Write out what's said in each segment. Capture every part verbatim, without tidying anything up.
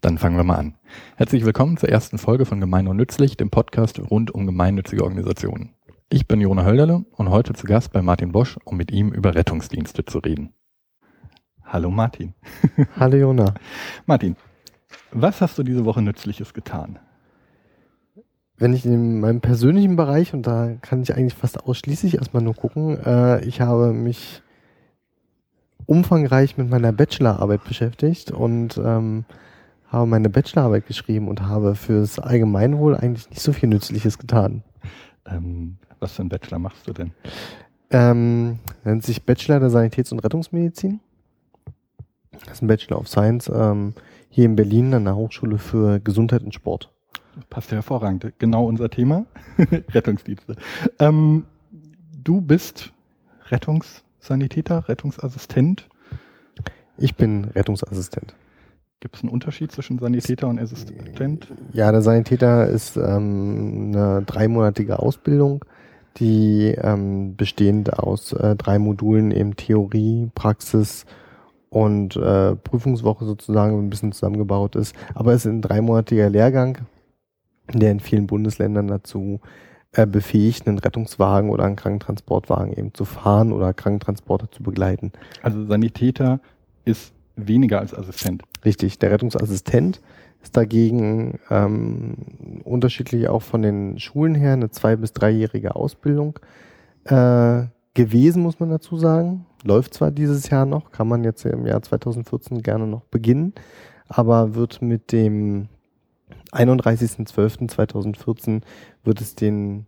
Dann fangen wir mal an. Herzlich willkommen zur ersten Folge von Gemein und Nützlich, dem Podcast rund um gemeinnützige Organisationen. Ich bin Jona Hölderle und heute zu Gast bei Martin Bosch, um mit ihm über Rettungsdienste zu reden. Hallo Martin. Hallo Jona. Martin, was hast du diese Woche Nützliches getan? Wenn ich in meinem persönlichen Bereich, und da kann ich eigentlich fast ausschließlich erstmal nur gucken, äh, ich habe mich umfangreich mit meiner Bachelorarbeit beschäftigt und ähm, habe meine Bachelorarbeit geschrieben und habe fürs Allgemeinwohl eigentlich nicht so viel Nützliches getan. Ähm, was für ein Bachelor machst du denn? Ähm, nennt sich Bachelor der Sanitäts- und Rettungsmedizin. Das ist ein Bachelor of Science ähm, hier in Berlin an der Hochschule für Gesundheit und Sport. Passt ja hervorragend. Genau unser Thema. Rettungsdienste. Ähm, du bist Rettungssanitäter, Rettungsassistent. Ich bin Rettungsassistent. Gibt es einen Unterschied zwischen Sanitäter und Assistent? Ja, der Sanitäter ist ähm, eine dreimonatige Ausbildung, die ähm, bestehend aus äh, drei Modulen, eben Theorie, Praxis und äh, Prüfungswoche sozusagen ein bisschen zusammengebaut ist. Aber es ist ein dreimonatiger Lehrgang, der in vielen Bundesländern dazu äh, befähigt, einen Rettungswagen oder einen Krankentransportwagen eben zu fahren oder Krankentransporter zu begleiten. Also Sanitäter ist weniger als Assistent. Richtig, der Rettungsassistent ist dagegen ähm, unterschiedlich auch von den Schulen her eine zwei- bis dreijährige Ausbildung äh, gewesen, muss man dazu sagen. Läuft zwar dieses Jahr noch, kann man jetzt im Jahr zweitausendvierzehn gerne noch beginnen, aber wird mit dem einunddreißigsten zwölften zweitausendvierzehn wird es den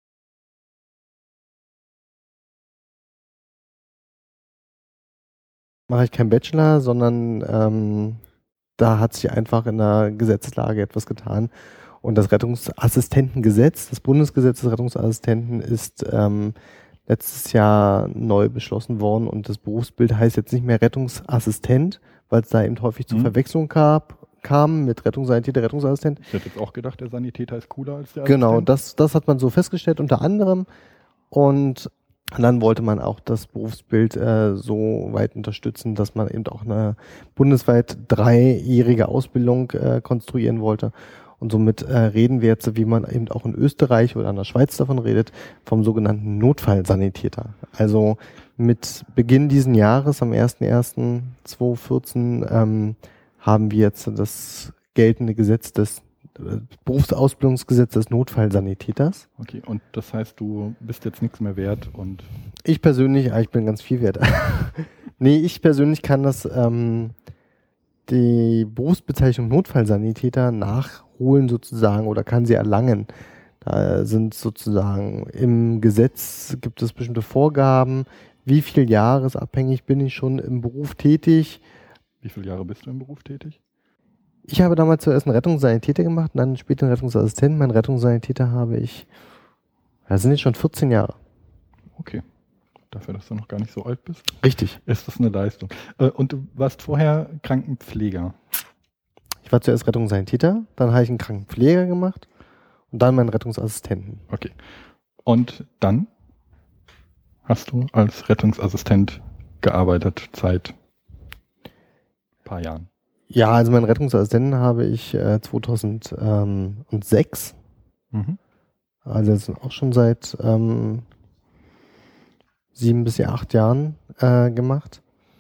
mache ich keinen Bachelor, sondern ähm, da hat sich einfach in der Gesetzeslage etwas getan. Und das Rettungsassistentengesetz, das Bundesgesetz des Rettungsassistenten ist ähm, letztes Jahr neu beschlossen worden und das Berufsbild heißt jetzt nicht mehr Rettungsassistent, weil es da eben häufig zur Mhm. Verwechslung gab, kam mit Rettungssanitäter, Rettungsassistent. Ich hätte jetzt auch gedacht, der Sanitäter ist cooler als der Genau, Assistent. das, das hat man so festgestellt unter anderem. Und dann wollte man auch das Berufsbild äh, so weit unterstützen, dass man eben auch eine bundesweit dreijährige Ausbildung äh, konstruieren wollte. Und somit äh, reden wir jetzt, wie man eben auch in Österreich oder in der Schweiz davon redet, vom sogenannten Notfallsanitäter. Also mit Beginn diesen Jahres, am ersten ersten zweitausendvierzehn, ähm, haben wir jetzt das geltende Gesetz des äh, Berufsausbildungsgesetz des Notfallsanitäters. Okay, und das heißt, du bist jetzt nichts mehr wert und Ich persönlich, ah, ich bin ganz viel wert. Nee, ich persönlich kann das ähm, die Berufsbezeichnung Notfallsanitäter nachholen sozusagen oder kann sie erlangen. Da sind sozusagen im Gesetz gibt es bestimmte Vorgaben, wie viel jahresabhängig bin ich schon im Beruf tätig. wie viele Jahre bist du im Beruf tätig? Ich habe damals zuerst einen Rettungssanitäter gemacht und dann später einen Rettungsassistenten. Mein Rettungssanitäter habe ich, das sind jetzt schon vierzehn Jahre. Okay, dafür, dass du noch gar nicht so alt bist, Richtig. ist das eine Leistung. Äh, Und du warst vorher Krankenpfleger. Ich war zuerst Rettungssanitäter, dann habe ich einen Krankenpfleger gemacht und dann meinen Rettungsassistenten. Okay. Und dann hast du als Rettungsassistent gearbeitet seit ein paar Jahren. Ja, also meinen Rettungsassistenten habe ich äh, zweitausendsechs, Mhm. also jetzt auch schon seit ähm, sieben bis acht Jahren äh, gemacht.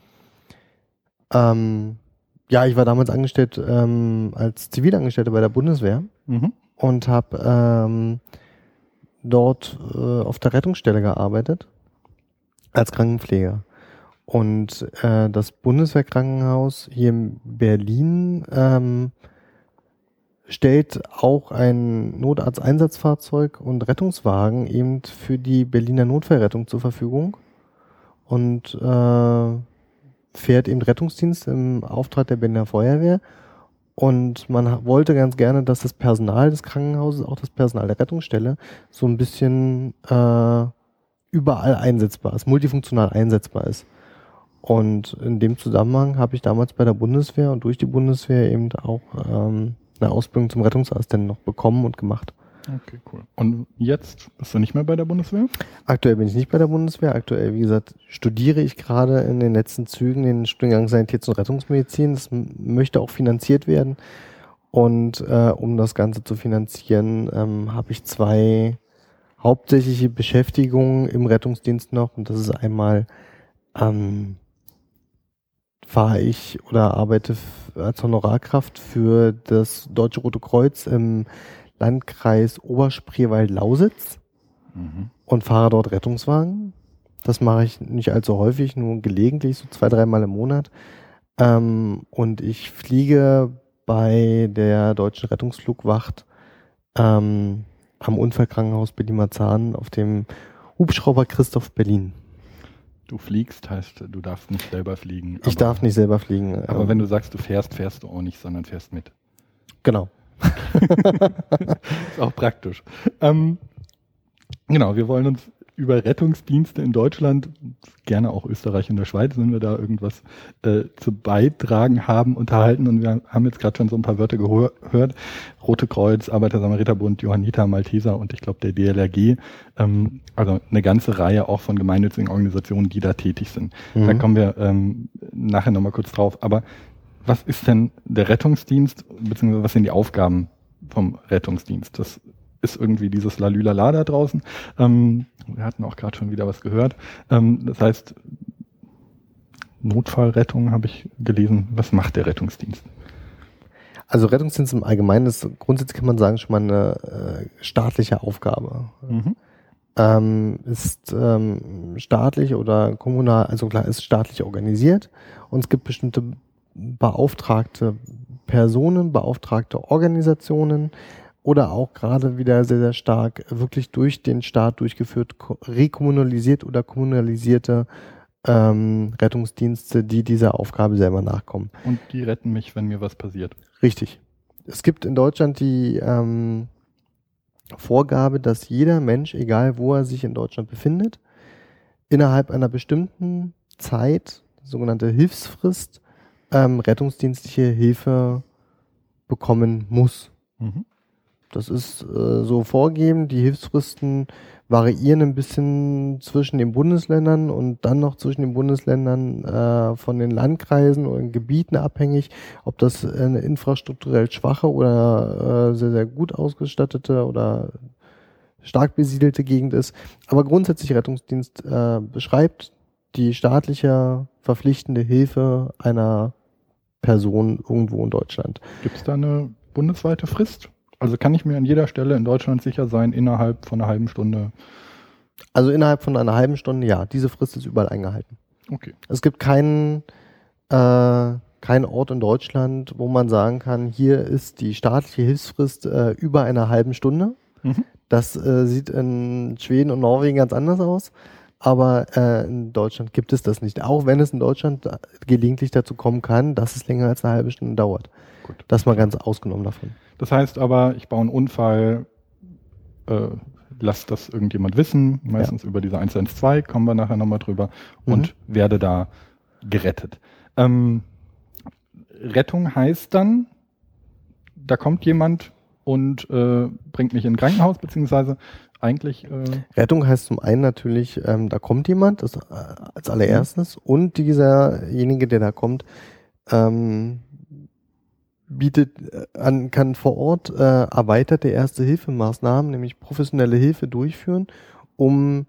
Ähm, ja, ich war damals angestellt ähm, als Zivilangestellter bei der Bundeswehr Mhm. und habe ähm, dort äh, auf der Rettungsstelle gearbeitet als Krankenpfleger. Und äh, das Bundeswehrkrankenhaus hier in Berlin ähm, stellt auch ein Notarzteinsatzfahrzeug und Rettungswagen eben für die Berliner Notfallrettung zur Verfügung und äh, fährt eben Rettungsdienst im Auftrag der Berliner Feuerwehr. Und man ha- wollte ganz gerne, dass das Personal des Krankenhauses, auch das Personal der Rettungsstelle, so ein bisschen äh, überall einsetzbar ist, multifunktional einsetzbar ist. Und in dem Zusammenhang habe ich damals bei der Bundeswehr und durch die Bundeswehr eben auch ähm, eine Ausbildung zum Rettungsassistenten noch bekommen und gemacht. Okay, cool. Und jetzt bist du nicht mehr bei der Bundeswehr? Aktuell bin ich nicht bei der Bundeswehr. Aktuell, wie gesagt, studiere ich gerade in den letzten Zügen den Studiengang Sanitäts- und Rettungsmedizin. Das m- möchte auch finanziert werden. Und äh, um das Ganze zu finanzieren, ähm, habe ich zwei hauptsächliche Beschäftigungen im Rettungsdienst noch. Und das ist einmal, ähm, fahre ich oder arbeite f- als Honorarkraft für das Deutsche Rote Kreuz im Landkreis Oberspreewald-Lausitz Mhm. und fahre dort Rettungswagen. Das mache ich nicht allzu häufig, nur gelegentlich, so zwei, dreimal im Monat. Ähm, und ich fliege bei der Deutschen Rettungsflugwacht ähm, am Unfallkrankenhaus Berlin-Marzahn auf dem Hubschrauber Christoph Berlin. Du fliegst, heißt, du darfst nicht selber fliegen. Ich darf nicht selber fliegen. Aber ähm, wenn du sagst, du fährst, fährst du auch nicht, sondern fährst mit. Genau. Ist auch praktisch. Ähm, genau, wir wollen uns über Rettungsdienste in Deutschland, gerne auch Österreich und der Schweiz, wenn wir da irgendwas äh, zu beitragen haben, unterhalten. Und wir haben jetzt gerade schon so ein paar Wörter geho- gehört. Rote Kreuz, Arbeiter-Samariter-Bund, Johanniter, Malteser und ich glaube der D L R G. Ähm, also eine ganze Reihe auch von gemeinnützigen Organisationen, die da tätig sind. Mhm. Da kommen wir ähm, nachher nochmal kurz drauf. Aber was ist denn der Rettungsdienst, beziehungsweise was sind die Aufgaben vom Rettungsdienst? Das ist irgendwie dieses Lalülala da draußen. Ähm, wir hatten auch gerade schon wieder was gehört. Ähm, das heißt, Notfallrettung habe ich gelesen. Was macht der Rettungsdienst? Also Rettungsdienst im Allgemeinen ist grundsätzlich, kann man sagen, schon mal eine äh, staatliche Aufgabe. Mhm. Ähm, ist ähm, staatlich oder kommunal, also klar, ist staatlich organisiert und es gibt bestimmte beauftragte Personen, beauftragte Organisationen oder auch gerade wieder sehr, sehr stark wirklich durch den Staat durchgeführt, ko- rekommunalisiert oder kommunalisierte ähm, Rettungsdienste, die dieser Aufgabe selber nachkommen. Und die retten mich, wenn mir was passiert. Richtig. Es gibt in Deutschland die ähm, Vorgabe, dass jeder Mensch, egal wo er sich in Deutschland befindet, innerhalb einer bestimmten Zeit, sogenannte Hilfsfrist, ähm, rettungsdienstliche Hilfe bekommen muss. Mhm. Das ist äh, so vorgegeben. Die Hilfsfristen variieren ein bisschen zwischen den Bundesländern und dann noch zwischen den Bundesländern äh, von den Landkreisen oder Gebieten abhängig, ob das eine infrastrukturell schwache oder äh, sehr, sehr gut ausgestattete oder stark besiedelte Gegend ist. Aber grundsätzlich Rettungsdienst äh, beschreibt die staatliche verpflichtende Hilfe einer Person irgendwo in Deutschland. Gibt es da eine bundesweite Frist? Also kann ich mir an jeder Stelle in Deutschland sicher sein, innerhalb von einer halben Stunde? Also innerhalb von einer halben Stunde, ja, diese Frist ist überall eingehalten. Okay. Es gibt keinen äh, keinen Ort in Deutschland, wo man sagen kann, hier ist die staatliche Hilfsfrist äh, über einer halben Stunde. Mhm. Das äh, sieht in Schweden und Norwegen ganz anders aus. Aber äh, in Deutschland gibt es das nicht. Auch wenn es in Deutschland gelegentlich dazu kommen kann, dass es länger als eine halbe Stunde dauert. Gut. Das ist mal ganz ausgenommen davon. Das heißt aber, ich baue einen Unfall, äh, lass das irgendjemand wissen, meistens ja. über diese eins eins zwei, kommen wir nachher nochmal drüber, mhm. und werde da gerettet. Ähm, Rettung heißt dann, da kommt jemand und äh, bringt mich in ein Krankenhaus, beziehungsweise eigentlich... Äh Rettung heißt zum einen natürlich, ähm, da kommt jemand, das äh, als allererstes, mhm. und dieserjenige, der da kommt, ähm, bietet an, kann vor Ort äh, erweiterte Erste-Hilfe-Maßnahmen, nämlich professionelle Hilfe durchführen, um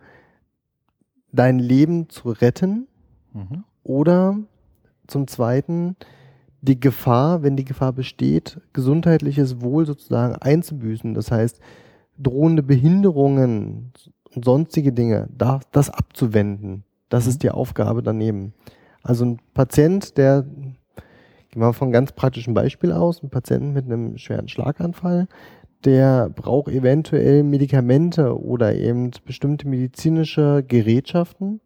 dein Leben zu retten, mhm. oder zum Zweiten die Gefahr, wenn die Gefahr besteht, gesundheitliches Wohl sozusagen einzubüßen. Das heißt, drohende Behinderungen und sonstige Dinge, da, das abzuwenden. Das mhm. ist die Aufgabe daneben. Also ein Patient, der, gehen wir mal von einem ganz praktischen Beispiel aus, ein Patient mit einem schweren Schlaganfall, der braucht eventuell Medikamente oder eben bestimmte medizinische Gerätschaften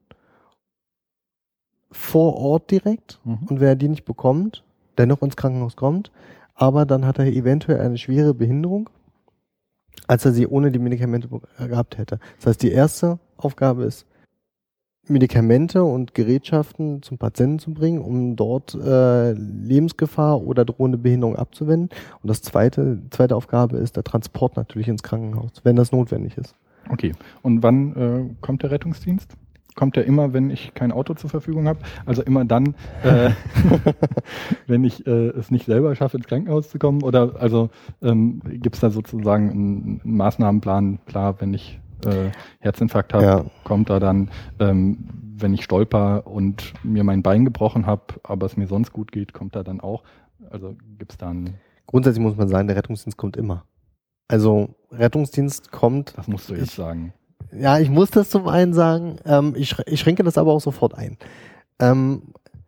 vor Ort direkt, mhm. und wenn er die nicht bekommt, dennoch ins Krankenhaus kommt, aber dann hat er eventuell eine schwere Behinderung, als er sie ohne die Medikamente gehabt hätte. Das heißt, die erste Aufgabe ist Medikamente und Gerätschaften zum Patienten zu bringen, um dort äh, Lebensgefahr oder drohende Behinderung abzuwenden. Und das zweite, zweite Aufgabe ist der Transport natürlich ins Krankenhaus, wenn das notwendig ist. Okay. Und wann äh, kommt der Rettungsdienst? Kommt der immer, wenn ich kein Auto zur Verfügung habe? Also immer dann, äh, wenn ich äh, es nicht selber schaffe, ins Krankenhaus zu kommen? Oder also ähm, gibt es da sozusagen einen, einen Maßnahmenplan? Klar, wenn ich äh, Herzinfarkt habe, ja. kommt da dann, ähm, wenn ich stolper und mir mein Bein gebrochen habe, aber es mir sonst gut geht, kommt da dann auch? Also gibt es da einen... Grundsätzlich muss man sagen, der Rettungsdienst kommt immer. Also Rettungsdienst kommt... Das musst du jetzt ich, sagen. Ja, ich muss das zum einen sagen. Ähm, ich, ich schränke das aber auch sofort ein. Ähm,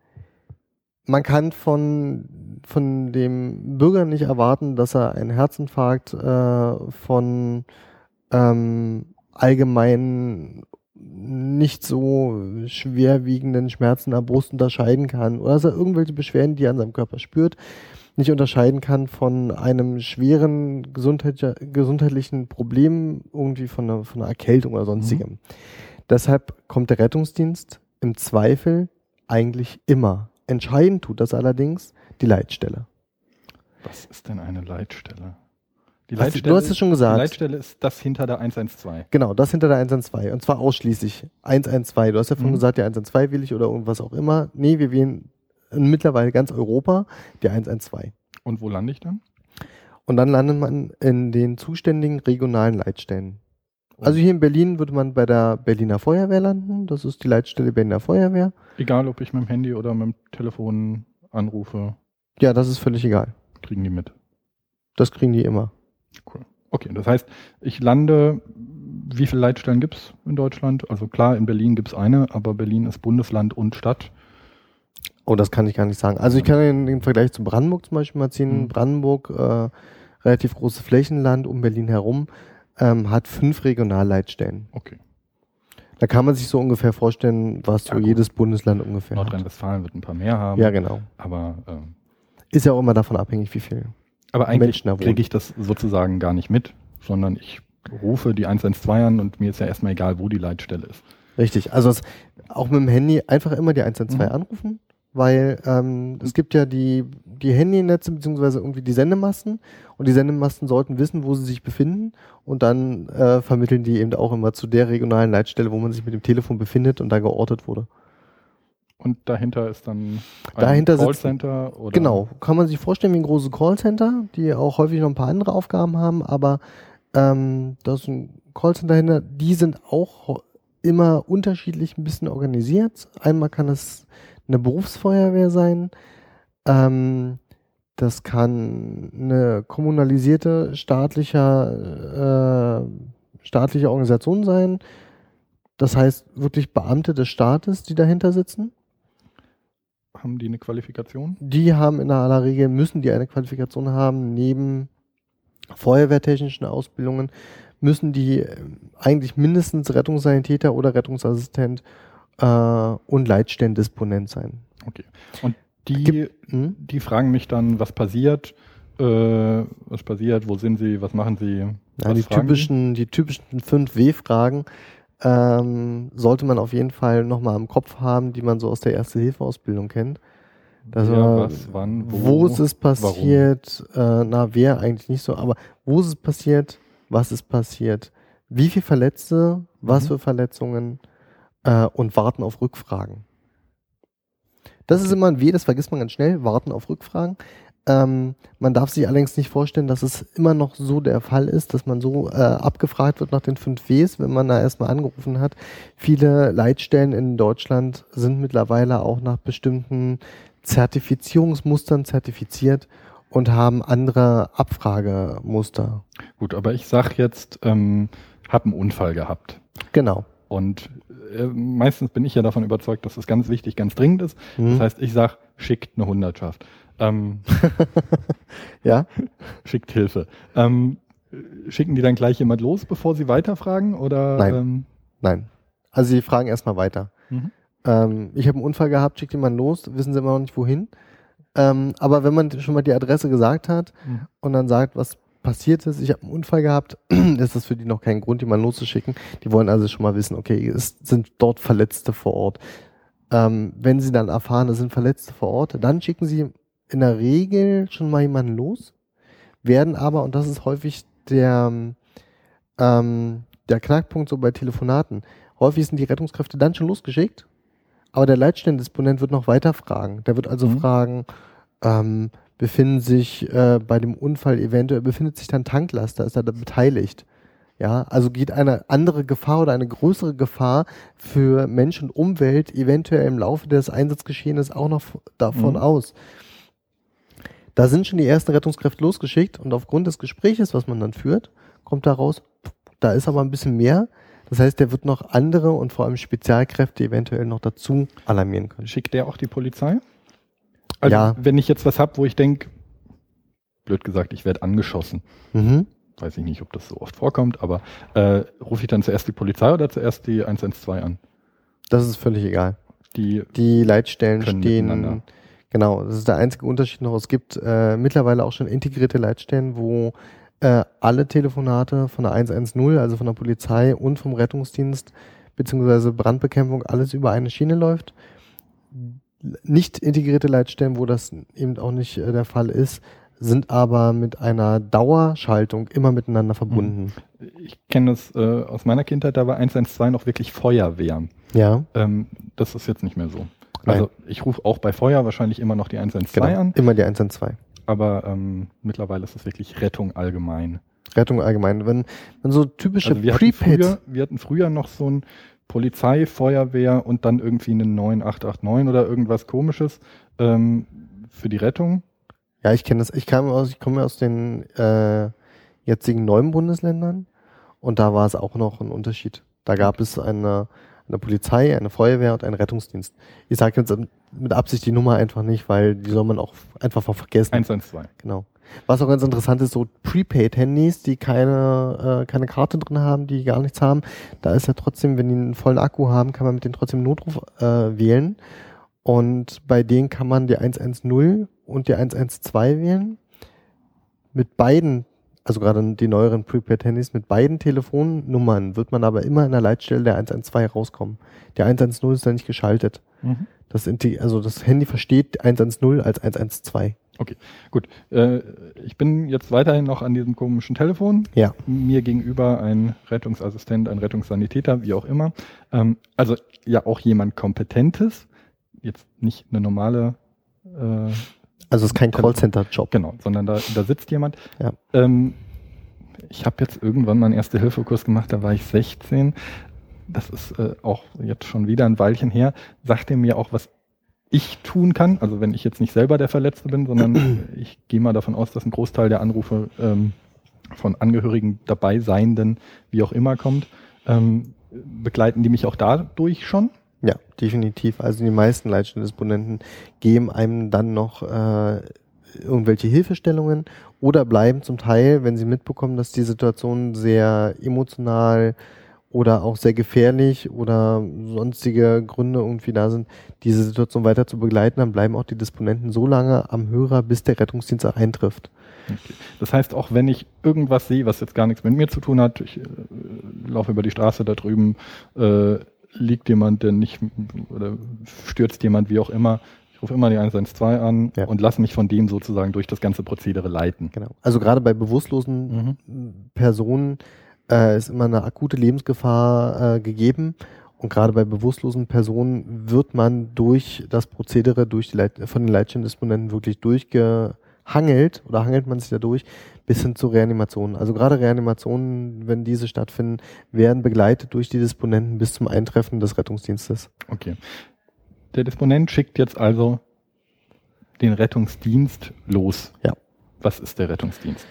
man kann von, von dem Bürger nicht erwarten, dass er einen Herzinfarkt äh, von ähm, allgemeinen nicht so schwerwiegenden Schmerzen an der Brust unterscheiden kann oder dass er irgendwelche Beschwerden, die er an seinem Körper spürt, nicht unterscheiden kann von einem schweren gesundheitlicher, gesundheitlichen Problem, irgendwie von einer, von einer Erkältung oder sonstigem. Mhm. Deshalb kommt der Rettungsdienst im Zweifel eigentlich immer. Entscheidend tut das allerdings die Leitstelle. Was ist denn eine Leitstelle? Die hast Leitstelle du hast es schon gesagt. Die Leitstelle ist das hinter der eins eins zwei. Genau, das hinter der eins eins zwei. Und zwar ausschließlich eins eins zwei. Du hast ja vorhin Mhm. gesagt, die eins eins zwei will ich oder irgendwas auch immer. Nee, wir wählen mittlerweile ganz Europa die eins eins zwei. Und wo lande ich dann? Und dann landet man in den zuständigen regionalen Leitstellen. Also hier in Berlin würde man bei der Berliner Feuerwehr landen. Das ist die Leitstelle Berliner Feuerwehr. Egal, ob ich mit dem Handy oder mit dem Telefon anrufe. Ja, das ist völlig egal. Kriegen die mit. Das kriegen die immer. Cool. Okay, das heißt, ich lande, wie viele Leitstellen gibt es in Deutschland? Also klar, in Berlin gibt es eine, aber Berlin ist Bundesland und Stadt. Oh, das kann ich gar nicht sagen. Also ich kann den, den Vergleich zu Brandenburg zum Beispiel mal ziehen. Mhm. Brandenburg, äh, relativ großes Flächenland um Berlin herum, ähm, hat fünf Regionalleitstellen. Okay. Da kann man sich so ungefähr vorstellen, was Ja, so gut. jedes Bundesland ungefähr hat. Nordrhein-Westfalen wird ein paar mehr haben. Ja, genau. Aber, ähm, Ist ja auch immer davon abhängig, wie viel aber eigentlich Menschen da wohnen. kriege ich das sozusagen gar nicht mit, sondern ich rufe die eins eins zwei an und mir ist ja erstmal egal, wo die Leitstelle ist. Richtig, also es, auch mit dem Handy einfach immer die eins eins zwei Mhm. anrufen, weil ähm, es gibt ja die, die Handynetze beziehungsweise irgendwie die Sendemasten und die Sendemasten sollten wissen, wo sie sich befinden und dann äh, vermitteln die eben auch immer zu der regionalen Leitstelle, wo man sich mit dem Telefon befindet und da geortet wurde. Und dahinter ist dann ein Dahinter sitzt- Callcenter? Oder? Genau, kann man sich vorstellen wie ein großes Callcenter, die auch häufig noch ein paar andere Aufgaben haben, aber ähm, da ist ein Callcenter dahinter, die sind auch ho- immer unterschiedlich ein bisschen organisiert. Einmal kann es eine Berufsfeuerwehr sein, ähm, das kann eine kommunalisierte staatliche, äh, staatliche Organisation sein, das heißt wirklich Beamte des Staates, die dahinter sitzen. Haben die eine Qualifikation? Die haben in aller Regel, müssen die eine Qualifikation haben, neben feuerwehrtechnischen Ausbildungen, müssen die äh, eigentlich mindestens Rettungssanitäter oder Rettungsassistent äh, und Leitstellendisponent sein. Okay. Und die, Gibt- hm? die fragen mich dann, was passiert, äh, was passiert, wo sind sie, was machen sie? Ja, was die fragen typischen, die typischen fünf W-Fragen ähm, sollte man auf jeden Fall nochmal im Kopf haben, die man so aus der Erste-Hilfe-Ausbildung kennt. Das Wer, war, was, wann, wo, wo ist es passiert, äh, na, wer eigentlich nicht so, aber wo ist es passiert, was ist passiert, wie viele Verletzte, was Mhm. für Verletzungen äh, und warten auf Rückfragen. Das ist Okay. immer ein W, das vergisst man ganz schnell, warten auf Rückfragen. Ähm, man darf sich allerdings nicht vorstellen, dass es immer noch so der Fall ist, dass man so äh, abgefragt wird nach den fünf Ws, wenn man da erstmal angerufen hat. Viele Leitstellen in Deutschland sind mittlerweile auch nach bestimmten Zertifizierungsmustern zertifiziert und haben andere Abfragemuster. Gut, aber ich sag jetzt, ähm, hab einen Unfall gehabt. Genau. Und äh, meistens bin ich ja davon überzeugt, dass das ganz wichtig, ganz dringend ist. Hm. Das heißt, ich sag, schickt eine Hundertschaft. Ähm, Ja? schickt Hilfe. Ähm, schicken die dann gleich jemand los, bevor sie weiterfragen? Oder, Nein. Ähm, Nein. Also sie fragen erstmal weiter. mhm. Ähm, ich habe einen Unfall gehabt, schickt jemand los, wissen sie immer noch nicht wohin. Ähm, aber wenn man schon mal die Adresse gesagt hat Mhm. und dann sagt, was passiert ist, ich habe einen Unfall gehabt, ist das für die noch kein Grund, jemanden loszuschicken. Die wollen also schon mal wissen, okay, es sind dort Verletzte vor Ort. Ähm, wenn sie dann erfahren, es sind Verletzte vor Ort, dann schicken sie in der Regel schon mal jemanden los, werden aber, und das ist häufig der, ähm, der Knackpunkt so bei Telefonaten, häufig sind die Rettungskräfte dann schon losgeschickt, aber der Leitstellendisponent wird noch weiter fragen. Der wird also mhm. fragen, ähm, befinden sich äh, bei dem Unfall eventuell, befindet sich dann Tanklaster, ist er da beteiligt? Ja, also geht eine andere Gefahr oder eine größere Gefahr für Mensch und Umwelt eventuell im Laufe des Einsatzgeschehenes auch noch davon mhm. aus. Da sind schon die ersten Rettungskräfte losgeschickt und aufgrund des Gespräches, was man dann führt, kommt daraus, da ist aber ein bisschen mehr. Das heißt, der wird noch andere und vor allem Spezialkräfte eventuell noch dazu alarmieren können. Schickt der auch die Polizei? Also ja. Wenn ich jetzt was habe, wo ich denke, blöd gesagt, ich werde angeschossen. Mhm. Weiß ich nicht, ob das so oft vorkommt, aber äh, rufe ich dann zuerst die Polizei oder zuerst die eins eins zwei an? Das ist völlig egal. Die, die Leitstellen stehen, genau, das ist der einzige Unterschied noch. Es gibt äh, mittlerweile auch schon integrierte Leitstellen, wo äh, alle Telefonate von der eins eins null, also von der Polizei und vom Rettungsdienst beziehungsweise Brandbekämpfung alles über eine Schiene läuft. Nicht integrierte Leitstellen, wo das eben auch nicht äh, der Fall ist, sind aber mit einer Dauerschaltung immer miteinander verbunden. Ich kenne das äh, aus meiner Kindheit, da war eins eins zwei noch wirklich Feuerwehr. Ja. Ähm, das ist jetzt nicht mehr so. Also Nein. Ich rufe auch bei Feuer wahrscheinlich immer noch die eins eins zwei genau, an. Immer die eins eins zwei. Aber ähm, mittlerweile ist es wirklich Rettung allgemein. Rettung allgemein. Wenn, wenn so typische also wir Prepaid... Hatten früher, wir hatten früher noch so ein Polizei, Feuerwehr und dann irgendwie einen neun acht acht neun oder irgendwas Komisches ähm, für die Rettung. Ja, ich kenne das. Ich kam aus, ich komme aus den äh, jetzigen neuen Bundesländern und da war es auch noch ein Unterschied. Da gab es eine, eine Polizei, eine Feuerwehr und einen Rettungsdienst. Ich sage jetzt mit Absicht die Nummer einfach nicht, weil die soll man auch einfach vergessen. eins eins zwei. Genau. Was auch ganz interessant ist, so Prepaid-Handys, die keine äh, keine Karte drin haben, die gar nichts haben, da ist ja trotzdem, wenn die einen vollen Akku haben, kann man mit denen trotzdem Notruf äh, wählen. Und bei denen kann man die eins eins null und die eins eins zwei wählen. Mit beiden, also gerade die neueren Prepaid-Handys, mit beiden Telefonnummern wird man aber immer in der Leitstelle der eins eins zwei rauskommen. Der eins eins null ist dann nicht geschaltet. Mhm. Das, also das Handy versteht eins eins null als eins eins zwei. Okay, gut. Äh, ich bin jetzt weiterhin noch an diesem komischen Telefon. Ja. Mir gegenüber ein Rettungsassistent, ein Rettungssanitäter, wie auch immer. Ähm, also ja auch jemand Kompetentes. Jetzt nicht eine normale... Äh, also es ist kein Callcenter-Job. Genau, sondern da, da sitzt jemand. Ja. Ähm, ich habe jetzt irgendwann mal einen Erste-Hilfe-Kurs gemacht, da war ich sechzehn. Das ist äh, auch jetzt schon wieder ein Weilchen her. Sagt er mir auch, was ich tun kann, also wenn ich jetzt nicht selber der Verletzte bin, sondern ich gehe mal davon aus, dass ein Großteil der Anrufe ähm, von Angehörigen dabei Seienden, wie auch immer, kommt. Ähm, begleiten die mich auch dadurch schon? Ja, definitiv. Also die meisten Leitstellendisponenten geben einem dann noch äh, irgendwelche Hilfestellungen oder bleiben zum Teil, wenn sie mitbekommen, dass die Situation sehr emotional oder auch sehr gefährlich oder sonstige Gründe irgendwie da sind, diese Situation weiter zu begleiten, dann bleiben auch die Disponenten so lange am Hörer, bis der Rettungsdienst eintrifft. Okay. Das heißt, auch wenn ich irgendwas sehe, was jetzt gar nichts mit mir zu tun hat, ich äh, laufe über die Straße da drüben, äh, liegt jemand, der nicht, oder stürzt jemand, wie auch immer, ich rufe immer die eins eins zwei an ja. und lasse mich von dem sozusagen durch das ganze Prozedere leiten. Genau. Also gerade bei bewusstlosen mhm. Personen äh, ist immer eine akute Lebensgefahr äh, gegeben und gerade bei bewusstlosen Personen wird man durch das Prozedere durch die Leit- von den Leitstellendisponenten wirklich durchgehangelt oder hangelt man sich da durch bis hin zu Reanimationen. Also gerade Reanimationen, wenn diese stattfinden, werden begleitet durch die Disponenten bis zum Eintreffen des Rettungsdienstes. Okay. Der Disponent schickt jetzt also den Rettungsdienst los. Ja. Was ist der Rettungsdienst?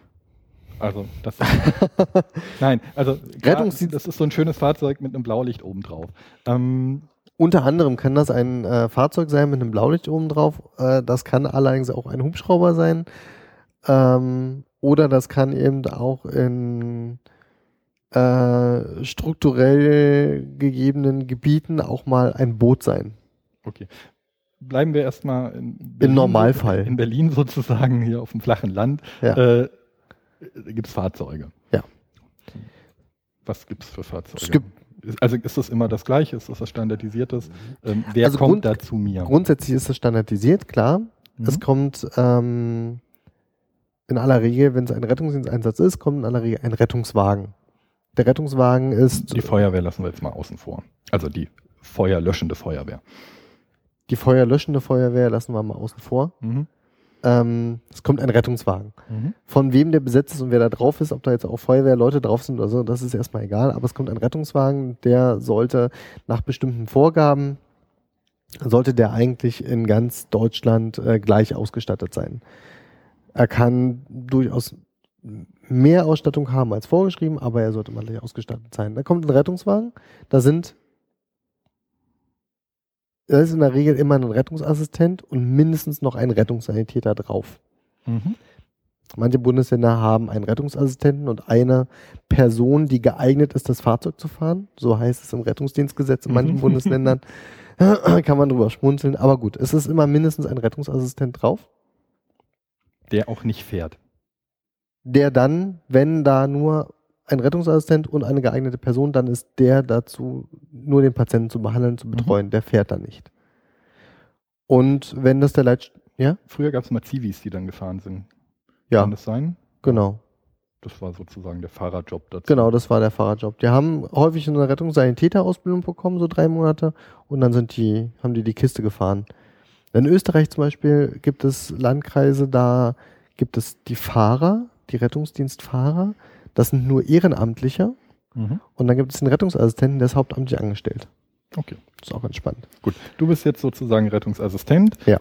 Also, das ist, nein, also Rettungsdienst, das ist so ein schönes Fahrzeug mit einem Blaulicht oben drauf. Ähm, Unter anderem kann das ein äh, Fahrzeug sein mit einem Blaulicht oben drauf. Äh, das kann allerdings auch ein Hubschrauber sein. Ähm, oder das kann eben auch in äh, strukturell gegebenen Gebieten auch mal ein Boot sein. Okay. Bleiben wir erstmal in Berlin, im Normalfall. In Berlin sozusagen, hier auf dem flachen Land. Ja. Äh, gibt es Fahrzeuge. Ja. Was gibt es für Fahrzeuge? Es gibt Also ist das immer das Gleiche? Ist das was Standardisiertes? Ähm, wer Also kommt Grund- da zu mir? Grundsätzlich ist es standardisiert, klar. Mhm. Es kommt ähm, in aller Regel, wenn es ein Rettungsdiensteinsatz ist, kommt in aller Regel ein Rettungswagen. Der Rettungswagen ist Die Feuerwehr lassen wir jetzt mal außen vor. Also die feuerlöschende Feuerwehr. die feuerlöschende Feuerwehr, lassen wir mal außen vor. Mhm. Ähm, es kommt ein Rettungswagen. Mhm. Von wem der besetzt ist und wer da drauf ist, ob da jetzt auch Feuerwehrleute drauf sind oder so, das ist erstmal egal. Aber es kommt ein Rettungswagen, der sollte nach bestimmten Vorgaben, sollte der eigentlich in ganz Deutschland äh, gleich ausgestattet sein. Er kann durchaus mehr Ausstattung haben als vorgeschrieben, aber er sollte mal gleich ausgestattet sein. Da kommt ein Rettungswagen, da sind da ist in der Regel immer ein Rettungsassistent und mindestens noch ein Rettungssanitäter drauf. Mhm. Manche Bundesländer haben einen Rettungsassistenten und eine Person, die geeignet ist, das Fahrzeug zu fahren. So heißt es im Rettungsdienstgesetz in manchen Mhm. Bundesländern. Kann man drüber schmunzeln. Aber gut, es ist immer mindestens ein Rettungsassistent drauf, Der auch nicht fährt. der dann, wenn da nur ein Rettungsassistent und eine geeignete Person, dann ist der dazu, nur den Patienten zu behandeln, zu betreuen. Der fährt dann nicht. Und wenn das der Leit... Ja? Früher gab es mal Zivis, die dann gefahren sind. Ja, Kann das sein? genau. Das war sozusagen der Fahrerjob dazu. Genau, das war der Fahrerjob. Die haben häufig eine Rettungssanitäterausbildung bekommen, so drei Monate, und dann sind die, haben die die Kiste gefahren. In Österreich zum Beispiel gibt es Landkreise, da gibt es die Fahrer, die Rettungsdienstfahrer, das sind nur Ehrenamtliche, Mhm. und dann gibt es den Rettungsassistenten, der ist hauptamtlich angestellt. Okay, Das ist auch ganz spannend. gut. Du bist jetzt sozusagen Rettungsassistent. Ja.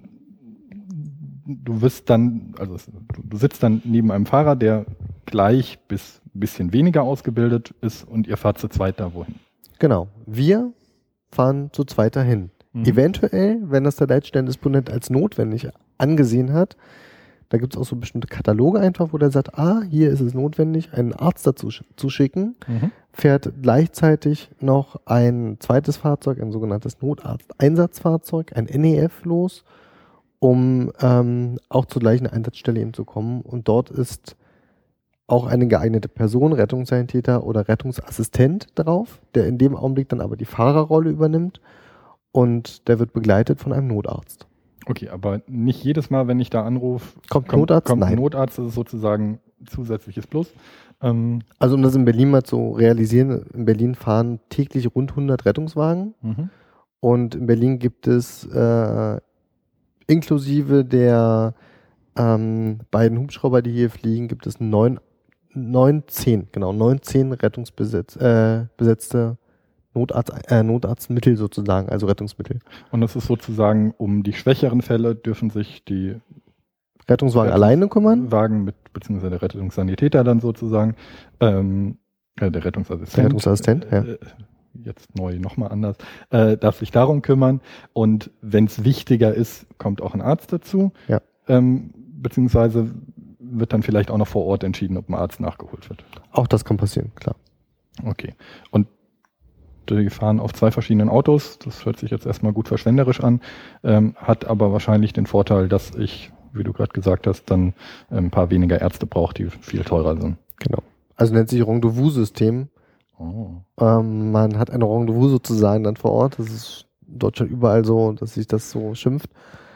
Du wirst dann, also du, du sitzt dann neben einem Fahrer, der gleich bis ein bisschen weniger ausgebildet ist, und ihr fahrt zu zweit da wohin. Genau. Wir fahren zu zweit dahin. Mhm. Eventuell, wenn das der Leitstellendisponent als notwendig angesehen hat, da gibt es auch so bestimmte Kataloge einfach, wo der sagt, ah, hier ist es notwendig, einen Arzt dazu sch- zu schicken, Mhm. fährt gleichzeitig noch ein zweites Fahrzeug, ein sogenanntes Notarzt-Einsatzfahrzeug, ein N E F los, um ähm, auch zur gleichen Einsatzstelle eben zu kommen. Und dort ist auch eine geeignete Person, Rettungssanitäter oder Rettungsassistent drauf, der in dem Augenblick dann aber die Fahrerrolle übernimmt, und der wird begleitet von einem Notarzt. Okay, aber nicht jedes Mal, wenn ich da anrufe, Kommt Notarzt? kommt ein Nein. Notarzt, das ist sozusagen zusätzliches Plus. Ähm, Also um das in Berlin mal zu realisieren, in Berlin fahren täglich rund hundert Rettungswagen, mhm. und in Berlin gibt es äh, inklusive der ähm, beiden Hubschrauber, die hier fliegen, gibt es neun, neun, zehn, genau, neunzehn rettungsbesetzte äh, besetzte Notarzt, äh, Notarztmittel sozusagen, also Rettungsmittel. Und das ist sozusagen, um die schwächeren Fälle dürfen sich die Rettungswagen Rettungs- alleine kümmern? Wagen mit, beziehungsweise der Rettungssanitäter dann sozusagen, ähm, äh, der Rettungsassistent. Der Rettungsassistent, ja. äh, Jetzt neu nochmal anders, äh, darf sich darum kümmern. Und wenn es wichtiger ist, kommt auch ein Arzt dazu. Ja. Ähm, beziehungsweise wird dann vielleicht auch noch vor Ort entschieden, ob ein Arzt nachgeholt wird. Auch das kann passieren, klar. Okay. Und die fahren auf zwei verschiedenen Autos. Das hört sich jetzt erstmal gut verschwenderisch an, ähm, hat aber wahrscheinlich den Vorteil, dass ich, wie du gerade gesagt hast, dann ein paar weniger Ärzte brauche, die viel teurer sind. Genau. Also nennt sich Rendezvous-System. Oh. Ähm, man hat ein Rendezvous sozusagen dann vor Ort. Das ist in Deutschland überall so, dass sich das so schimpft.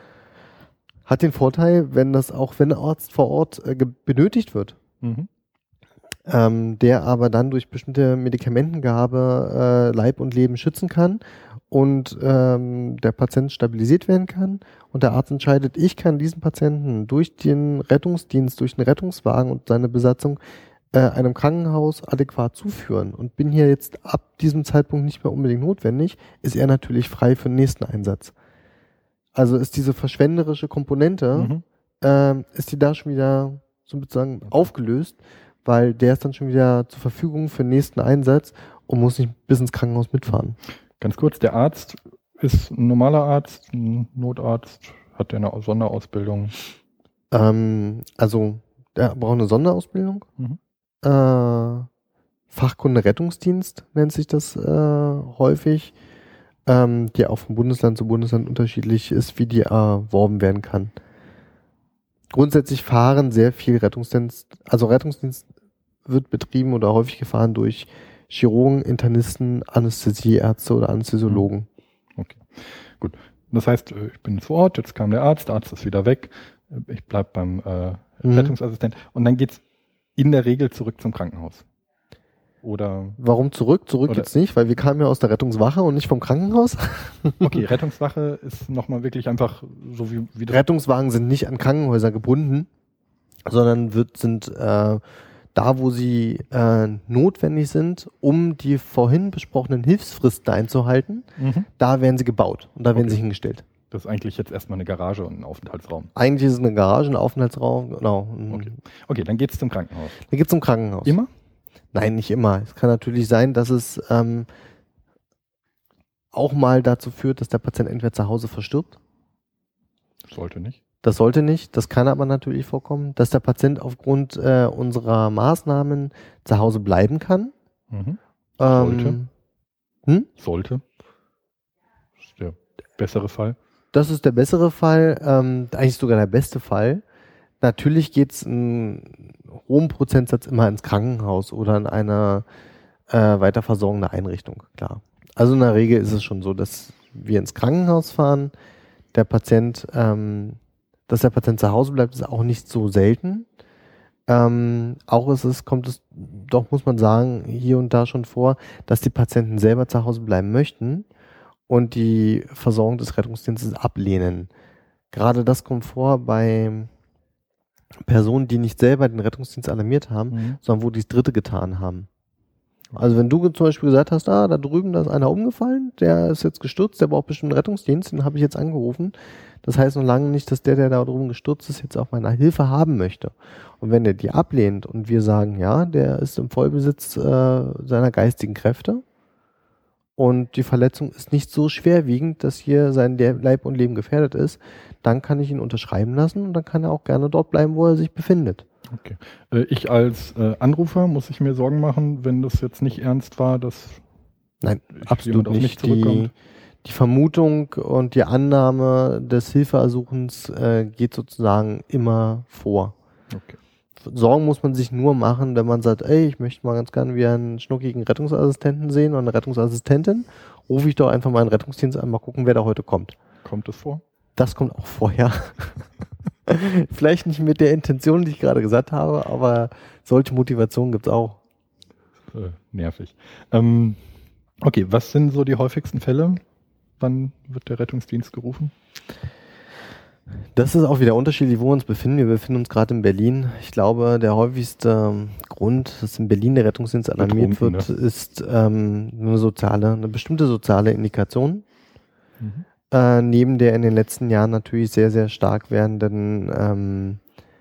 Hat den Vorteil, wenn das auch, wenn ein Arzt vor Ort äh, ge- benötigt wird, Mhm. ähm, der aber dann durch bestimmte Medikamentengabe äh, Leib und Leben schützen kann und ähm, der Patient stabilisiert werden kann und der Arzt entscheidet, ich kann diesen Patienten durch den Rettungsdienst, durch den Rettungswagen und seine Besatzung äh, einem Krankenhaus adäquat zuführen und bin hier jetzt ab diesem Zeitpunkt nicht mehr unbedingt notwendig, ist er natürlich frei für den nächsten Einsatz. Also ist diese verschwenderische Komponente, Mhm. ähm, ist die da schon wieder sozusagen aufgelöst, weil der ist dann schon wieder zur Verfügung für den nächsten Einsatz und muss nicht bis ins Krankenhaus mitfahren. Ganz kurz, der Arzt ist ein normaler Arzt, ein Notarzt, hat der eine Sonderausbildung? Ähm, also der braucht eine Sonderausbildung. Mhm. Äh, Fachkunde Rettungsdienst nennt sich das äh, häufig, ähm, die auch von Bundesland zu Bundesland unterschiedlich ist, wie die erworben werden kann. grundsätzlich fahren sehr viel Rettungsdienst, also Rettungsdienst wird betrieben oder häufig gefahren durch Chirurgen, Internisten, Anästhesieärzte oder Anästhesiologen. Okay, gut. Das heißt, ich bin vor Ort, jetzt kam der Arzt, der Arzt ist wieder weg, ich bleibe beim äh, Mhm. Rettungsassistent und dann geht's in der Regel zurück zum Krankenhaus. Oder, Warum zurück? Zurück Oder- jetzt nicht, weil wir kamen ja aus der Rettungswache und nicht vom Krankenhaus. okay, Rettungswache ist nochmal wirklich einfach so wie, wie das. Rettungswagen sind nicht an Krankenhäuser gebunden, sondern wird, sind äh, da, wo sie äh, notwendig sind, um die vorhin besprochenen Hilfsfristen einzuhalten, Mhm. da werden sie gebaut und da werden Okay. sie hingestellt. Das ist eigentlich jetzt erstmal eine Garage und ein Aufenthaltsraum. Eigentlich ist es eine Garage, ein Aufenthaltsraum, genau. Okay. Okay, dann geht's zum Krankenhaus. Da gibt es ein Krankenhaus. Immer? Nein, nicht immer. Es kann natürlich sein, dass es ähm, auch mal dazu führt, dass der Patient entweder zu Hause verstirbt. Sollte nicht. Das sollte nicht. Das kann aber natürlich vorkommen, dass der Patient aufgrund äh, unserer Maßnahmen zu Hause bleiben kann. Mhm. Ähm, Sollte. Das ist der bessere Fall. Das ist der bessere Fall, ähm, eigentlich sogar der beste Fall. Natürlich geht es in hohem Prozentsatz immer ins Krankenhaus oder in eine äh, weiterversorgende Einrichtung, klar. Also in der Regel ist es schon so, dass wir ins Krankenhaus fahren, der Patient, ähm, dass der Patient zu Hause bleibt, ist auch nicht so selten. Ähm, auch ist es, kommt es, doch muss man sagen, hier und da schon vor, dass die Patienten selber zu Hause bleiben möchten und die Versorgung des Rettungsdienstes ablehnen. Gerade das kommt vor bei Personen, die nicht selber den Rettungsdienst alarmiert haben, Mhm. sondern wo die es Dritte getan haben. Also wenn du zum Beispiel gesagt hast, ah, da drüben, da ist einer umgefallen, der ist jetzt gestürzt, der braucht bestimmt einen Rettungsdienst, den habe ich jetzt angerufen. Das heißt noch lange nicht, dass der, der da drüben gestürzt ist, jetzt auch meine Hilfe haben möchte. Und wenn der die ablehnt und wir sagen, ja, der ist im Vollbesitz äh, seiner geistigen Kräfte und die Verletzung ist nicht so schwerwiegend, dass hier sein Leib und Leben gefährdet ist, dann kann ich ihn unterschreiben lassen und dann kann er auch gerne dort bleiben, wo er sich befindet. Okay. Äh, ich als äh, Anrufer muss ich mir Sorgen machen, wenn das jetzt nicht ernst war, dass Nein, absolut jemand auf mich nicht. Die, zurückkommt. die Vermutung und die Annahme des Hilfeersuchens äh, geht sozusagen immer vor. Okay. Sorgen muss man sich nur machen, wenn man sagt, ey, ich möchte mal ganz gerne wie einen schnuckigen Rettungsassistenten sehen oder eine Rettungsassistentin, rufe ich doch einfach mal einen Rettungsdienst an, mal gucken, wer da heute kommt. Kommt das vor? Das kommt auch vorher. Vielleicht nicht mit der Intention, die ich gerade gesagt habe, aber solche Motivation gibt's auch. Äh, nervig. Ähm, okay, was sind so die häufigsten Fälle? Wann wird der Rettungsdienst gerufen? Das ist auch wieder unterschiedlich, wo wir uns befinden. Wir befinden uns gerade in Berlin. Ich glaube, der häufigste Grund, dass in Berlin der Rettungsdienst alarmiert Betrunken, wird, ne? ist ähm, eine soziale, eine bestimmte soziale Indikation. Mhm. Äh, neben der in den letzten Jahren natürlich sehr, sehr stark werdenden, ähm,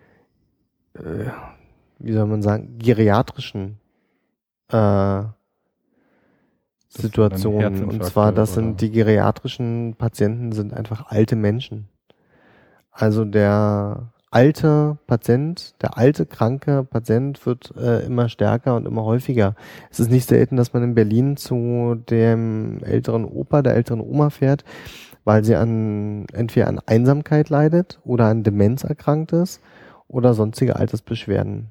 äh, wie soll man sagen, geriatrischen äh, Situationen. Und zwar, das oder? sind die geriatrischen Patienten sind einfach alte Menschen. Also der alte Patient, der alte kranke Patient wird äh, immer stärker und immer häufiger. Es ist nicht selten, dass man in Berlin zu dem älteren Opa, der älteren Oma fährt, weil sie an entweder an Einsamkeit leidet oder an Demenz erkrankt ist oder sonstige Altersbeschwerden.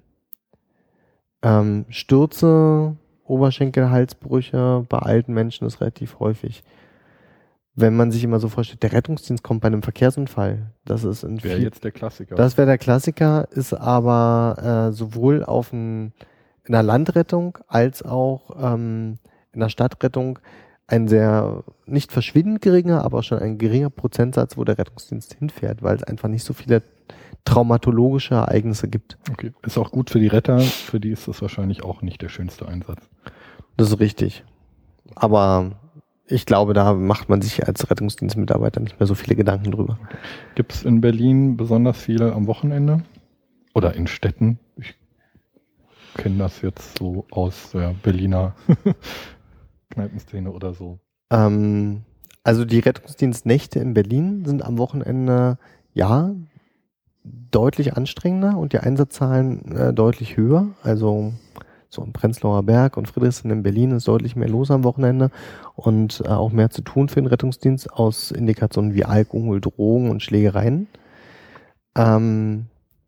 Ähm, Stürze, Oberschenkelhalsbrüche bei alten Menschen ist relativ häufig. Wenn man sich immer so vorstellt, der Rettungsdienst kommt bei einem Verkehrsunfall. Das ist in Wäre viel, jetzt der Klassiker. das wäre der Klassiker, ist aber äh, sowohl auf ein, in der Landrettung als auch ähm, in der Stadtrettung ein sehr, nicht verschwindend geringer, aber schon ein geringer Prozentsatz, wo der Rettungsdienst hinfährt, weil es einfach nicht so viele traumatologische Ereignisse gibt. Okay, ist auch gut für die Retter, für die ist das wahrscheinlich auch nicht der schönste Einsatz. Das ist richtig. Aber ich glaube, da macht man sich als Rettungsdienstmitarbeiter nicht mehr so viele Gedanken drüber. Gibt es in Berlin besonders viele am Wochenende? Oder in Städten? Ich kenne das jetzt so aus der Berliner Kneipenszene oder so. Ähm, also die Rettungsdienstnächte in Berlin sind am Wochenende, ja, deutlich anstrengender und die Einsatzzahlen äh, deutlich höher. Also so im Prenzlauer Berg und Friedrichshain in Berlin ist deutlich mehr los am Wochenende und äh, auch mehr zu tun für den Rettungsdienst aus Indikationen wie Alkohol, Drogen und Schlägereien. Ähm,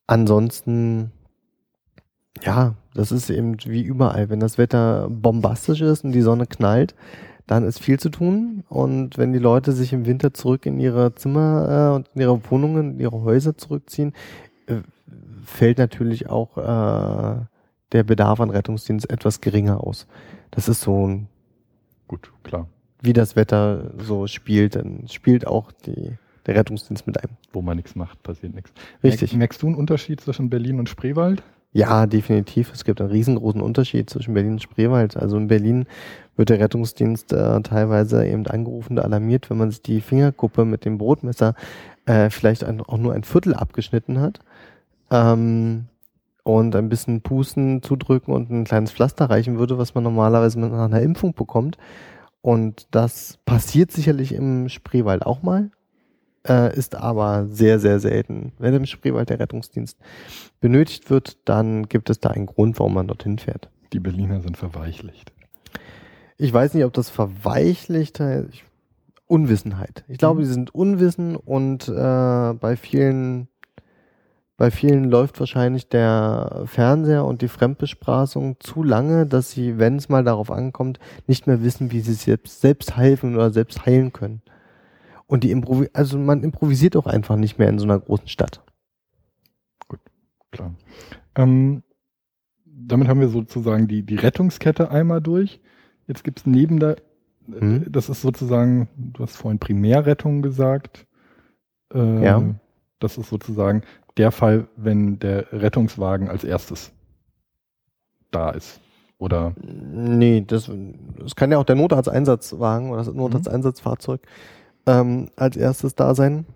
ansonsten, ja, das ist eben wie überall. Wenn das Wetter bombastisch ist und die Sonne knallt, dann ist viel zu tun. Und wenn die Leute sich im Winter zurück in ihre Zimmer äh, und in ihre Wohnungen, in ihre Häuser zurückziehen, äh, fällt natürlich auch äh, der Bedarf an Rettungsdienst etwas geringer aus. Das ist so ein, gut, klar. Wie das Wetter so spielt, dann spielt auch die, der Rettungsdienst mit ein. Wo man nichts macht, passiert nichts. Richtig. Merkst, merkst du einen Unterschied zwischen Berlin und Spreewald? Ja, definitiv. Es gibt einen riesengroßen Unterschied zwischen Berlin und Spreewald. Also in Berlin wird der Rettungsdienst äh, teilweise eben angerufen und alarmiert, wenn man sich die Fingerkuppe mit dem Brotmesser äh, vielleicht ein, auch nur ein Viertel abgeschnitten hat. Ähm, und ein bisschen Pusten zudrücken und ein kleines Pflaster reichen würde, was man normalerweise mit einer Impfung bekommt. Und das passiert sicherlich im Spreewald auch mal, äh, ist aber sehr, sehr selten. Wenn im Spreewald der Rettungsdienst benötigt wird, dann gibt es da einen Grund, warum man dorthin fährt. Die Berliner sind verweichlicht. Ich weiß nicht, ob das verweichlicht heißt. Unwissenheit. Ich glaube, Mhm. sie sind unwissen und äh, bei vielen Bei vielen läuft wahrscheinlich der Fernseher und die Fremdbespaßung zu lange, dass sie, wenn es mal darauf ankommt, nicht mehr wissen, wie sie selbst, selbst helfen oder selbst heilen können. Und die Improvi- also man improvisiert auch einfach nicht mehr in so einer großen Stadt. Gut, klar. Ähm, damit haben wir sozusagen die, die Rettungskette einmal durch. Jetzt gibt es neben der, Hm. das ist sozusagen, du hast vorhin Primärrettung gesagt. Äh, Ja. Das ist sozusagen der Fall, wenn der Rettungswagen als erstes da ist. Oder? Nee, das, das kann ja auch der Notarzteinsatzwagen oder das Notarzteinsatzfahrzeug ähm, als erstes da sein.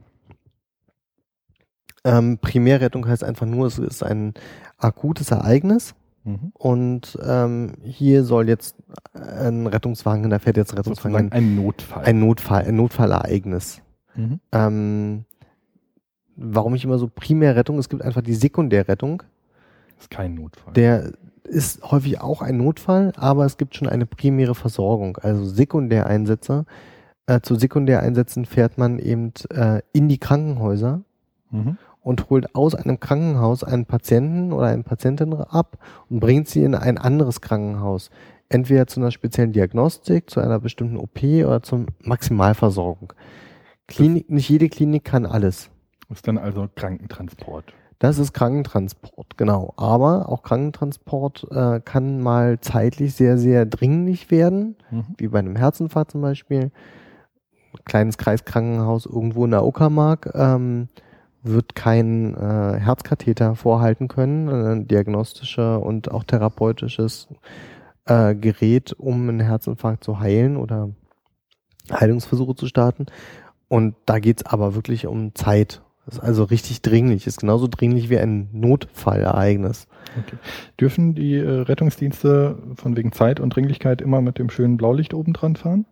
Ähm, Primärrettung heißt einfach nur, es ist ein akutes Ereignis. Mhm. Und ähm, hier soll jetzt ein Rettungswagen, da fährt jetzt ein Rettungswagen, Sozusagen ein Notfall. ein Notfall, ein Notfallereignis. Mhm. Ähm, warum ich immer so Primärrettung, es gibt einfach die Sekundärrettung. Das ist kein Notfall. Der ist häufig auch ein Notfall, aber es gibt schon eine primäre Versorgung, also Sekundäreinsätze. Äh, zu Sekundäreinsätzen fährt man eben äh, in die Krankenhäuser Mhm. und holt aus einem Krankenhaus einen Patienten oder eine Patientin ab und bringt sie in ein anderes Krankenhaus. Entweder zu einer speziellen Diagnostik, zu einer bestimmten O P oder zur Maximalversorgung. Klinik, nicht jede Klinik kann alles. Das ist dann also Krankentransport. Das ist Krankentransport, genau. Aber auch Krankentransport äh, kann mal zeitlich sehr, sehr dringlich werden, Mhm. wie bei einem Herzinfarkt zum Beispiel. Ein kleines Kreiskrankenhaus irgendwo in der Uckermark ähm, wird kein äh, Herzkatheter vorhalten können, ein diagnostischer und auch therapeutisches äh, Gerät, um einen Herzinfarkt zu heilen oder Heilungsversuche zu starten. Und da geht's aber wirklich um Zeit. Das ist also richtig dringlich. Ist genauso dringlich wie ein Notfallereignis. Okay. Dürfen die äh, Rettungsdienste von wegen Zeit und Dringlichkeit immer mit dem schönen Blaulicht oben dran fahren?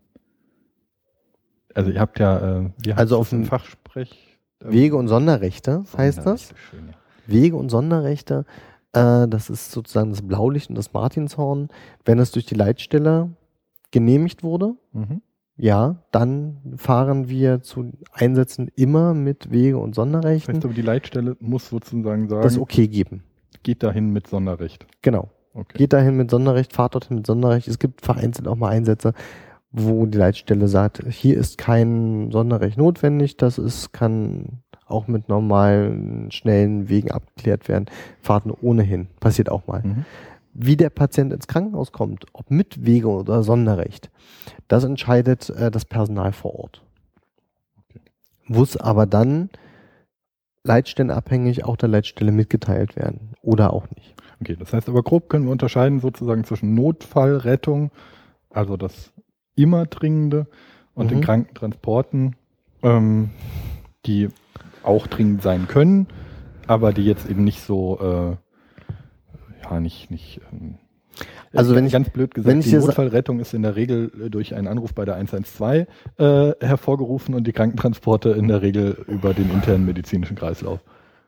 Also ihr habt ja, äh, wie heißt Also das auf im dem Fachsprech? Ähm, Wege- und Sonderrechte heißt das. Sonderrechte, schön, ja. Wege- und Sonderrechte, äh, das ist sozusagen das Blaulicht und das Martinshorn. Wenn es durch die Leitstelle genehmigt wurde, Mhm. ja, dann fahren wir zu Einsätzen immer mit Wege- und Das Sonderrechten. heißt aber, die Leitstelle muss sozusagen sagen, Das okay geben. geht dahin mit Sonderrecht. Genau. Okay. Geht dahin mit Sonderrecht, fahrt dorthin mit Sonderrecht. Es gibt vereinzelt auch mal Einsätze, wo die Leitstelle sagt, hier ist kein Sonderrecht notwendig, das ist, kann auch mit normalen, schnellen Wegen abgeklärt werden. Fahrten ohnehin. Passiert auch mal. Mhm. Wie der Patient ins Krankenhaus kommt, ob mit Wege- oder Sonderrecht, das entscheidet äh, das Personal vor Ort. Okay. Muss aber dann leitstellenabhängig auch der Leitstelle mitgeteilt werden oder auch nicht. Okay, das heißt aber grob können wir unterscheiden sozusagen zwischen Notfallrettung, also das immer Dringende, und Mhm. den Krankentransporten, ähm, die auch dringend sein können, aber die jetzt eben nicht so, äh, ja, nicht, nicht, ähm, Also wenn ich- ganz blöd gesagt, wenn ich die hier sa- Notfallrettung ist in der Regel äh, durch einen Anruf bei der eins eins zwei äh, hervorgerufen und die Krankentransporte in der Regel über den internen medizinischen Kreislauf.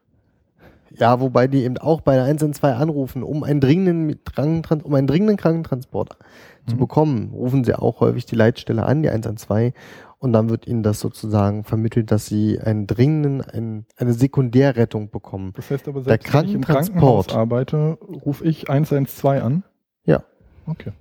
Ja, wobei die eben auch bei der eins eins zwei anrufen, um einen dringenden, Krankentrans- um einen dringenden Krankentransport zu Mhm. bekommen, rufen sie auch häufig die Leitstelle an, die eins eins zwei, und dann wird ihnen das sozusagen vermittelt, dass sie einen dringenden, ein, eine Sekundärrettung bekommen. Das heißt aber, Der selbst wenn ich im Krankenhaus Krankentransport. arbeite, rufe ich eins eins zwei an? Ja. Okay.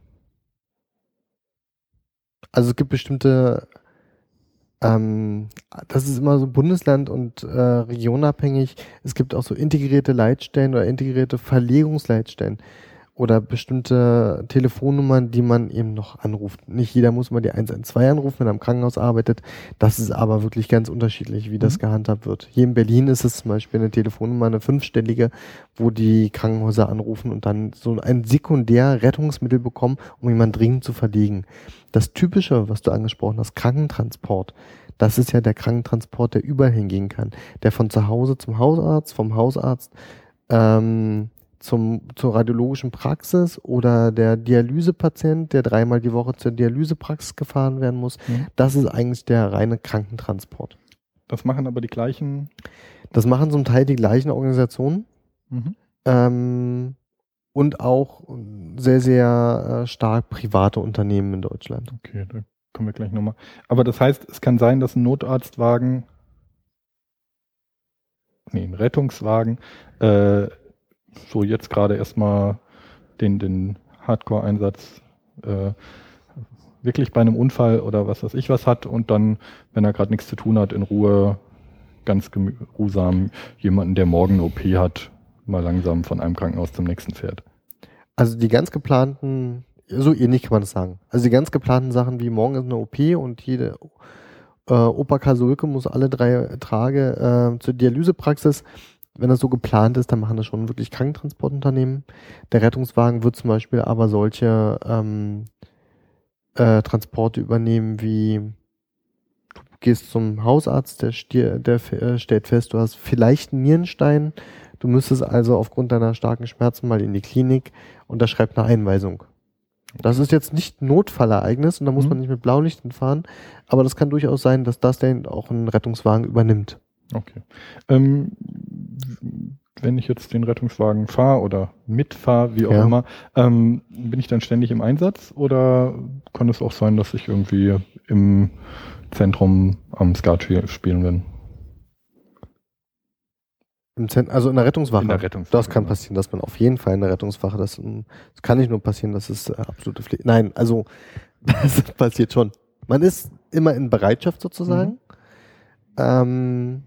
Also es gibt bestimmte, ähm, das ist immer so Bundesland- und äh, regionabhängig. Es gibt auch so integrierte Leitstellen oder integrierte Verlegungsleitstellen oder bestimmte Telefonnummern, die man eben noch anruft. Nicht jeder muss mal die eins eins zwei anrufen, wenn er im Krankenhaus arbeitet. Das ist aber wirklich ganz unterschiedlich, wie das Mhm. gehandhabt wird. Hier in Berlin ist es zum Beispiel eine Telefonnummer, eine fünfstellige, wo die Krankenhäuser anrufen und dann so ein Sekundär-Rettungsmittel bekommen, um jemanden dringend zu verlegen. Das Typische, was du angesprochen hast, Krankentransport, das ist ja der Krankentransport, der überall hingehen kann. Der von zu Hause zum Hausarzt, vom Hausarzt ähm, zum, zur radiologischen Praxis oder der Dialysepatient, der dreimal die Woche zur Dialysepraxis gefahren werden muss. Mhm. Das ist eigentlich der reine Krankentransport. Das machen aber die gleichen. Das machen zum Teil die gleichen Organisationen. Mhm. Ähm, und auch sehr, sehr äh, stark private Unternehmen in Deutschland. Okay, da kommen wir gleich nochmal. Aber das heißt, es kann sein, dass ein Notarztwagen, nee, ein Rettungswagen, äh, so jetzt gerade erstmal den, den Hardcore-Einsatz äh, wirklich bei einem Unfall oder was weiß ich was hat und dann, wenn er gerade nichts zu tun hat, in Ruhe ganz geruhsam jemanden, der morgen eine O P hat, mal langsam von einem Krankenhaus zum nächsten fährt. Also die ganz geplanten, so ähnlich kann man das sagen. Also die ganz geplanten Sachen wie morgen ist eine O P und jede äh, Opa Kasulke muss alle drei Tage äh, zur Dialysepraxis. Wenn das so geplant ist, dann machen das schon wirklich Krankentransportunternehmen. Der Rettungswagen wird zum Beispiel aber solche ähm, äh, Transporte übernehmen wie du gehst zum Hausarzt, der, stier, der äh, stellt fest, du hast vielleicht einen Nierenstein. Du müsstest also aufgrund deiner starken Schmerzen mal in die Klinik und da schreibt eine Einweisung. Das ist jetzt nicht ein Notfallereignis und da muss Mhm. man nicht mit Blaulicht hinfahren, aber das kann durchaus sein, dass das dann auch ein Rettungswagen übernimmt. Okay. Ähm, wenn ich jetzt den Rettungswagen fahre oder mitfahre, wie auch Ja. immer, ähm, bin ich dann ständig im Einsatz oder kann es auch sein, dass ich irgendwie im Zentrum am Skat spielen bin? Im Zent- also in der Rettungswache. In der Rettungswache, Das kann genau. passieren, dass man auf jeden Fall in der Rettungswache, das, das kann nicht nur passieren, das ist äh, absolute Pflicht. Nein, also das passiert schon. Man ist immer in Bereitschaft sozusagen, Mhm. ähm,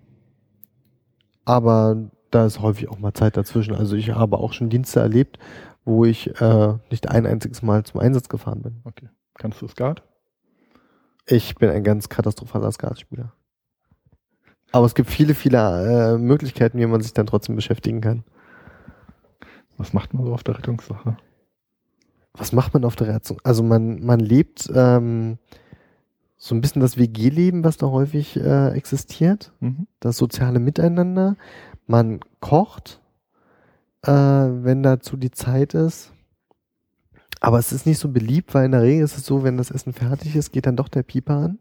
aber da ist häufig auch mal Zeit dazwischen. Also ich habe auch schon Dienste erlebt, wo ich äh, nicht ein einziges Mal zum Einsatz gefahren bin. Okay. Kannst du Skat? Ich bin ein ganz katastrophaler Skatspieler. Aber es gibt viele, viele äh, Möglichkeiten, wie man sich dann trotzdem beschäftigen kann. Was macht man so auf der Rettungswache? Was macht man auf der Rettung? Also man, man lebt ähm, so ein bisschen das W G-Leben, was da häufig äh, existiert. Mhm. Das soziale Miteinander. Man kocht, äh, wenn dazu die Zeit ist. Aber es ist nicht so beliebt, weil in der Regel ist es so, wenn das Essen fertig ist, geht dann doch der Pieper an.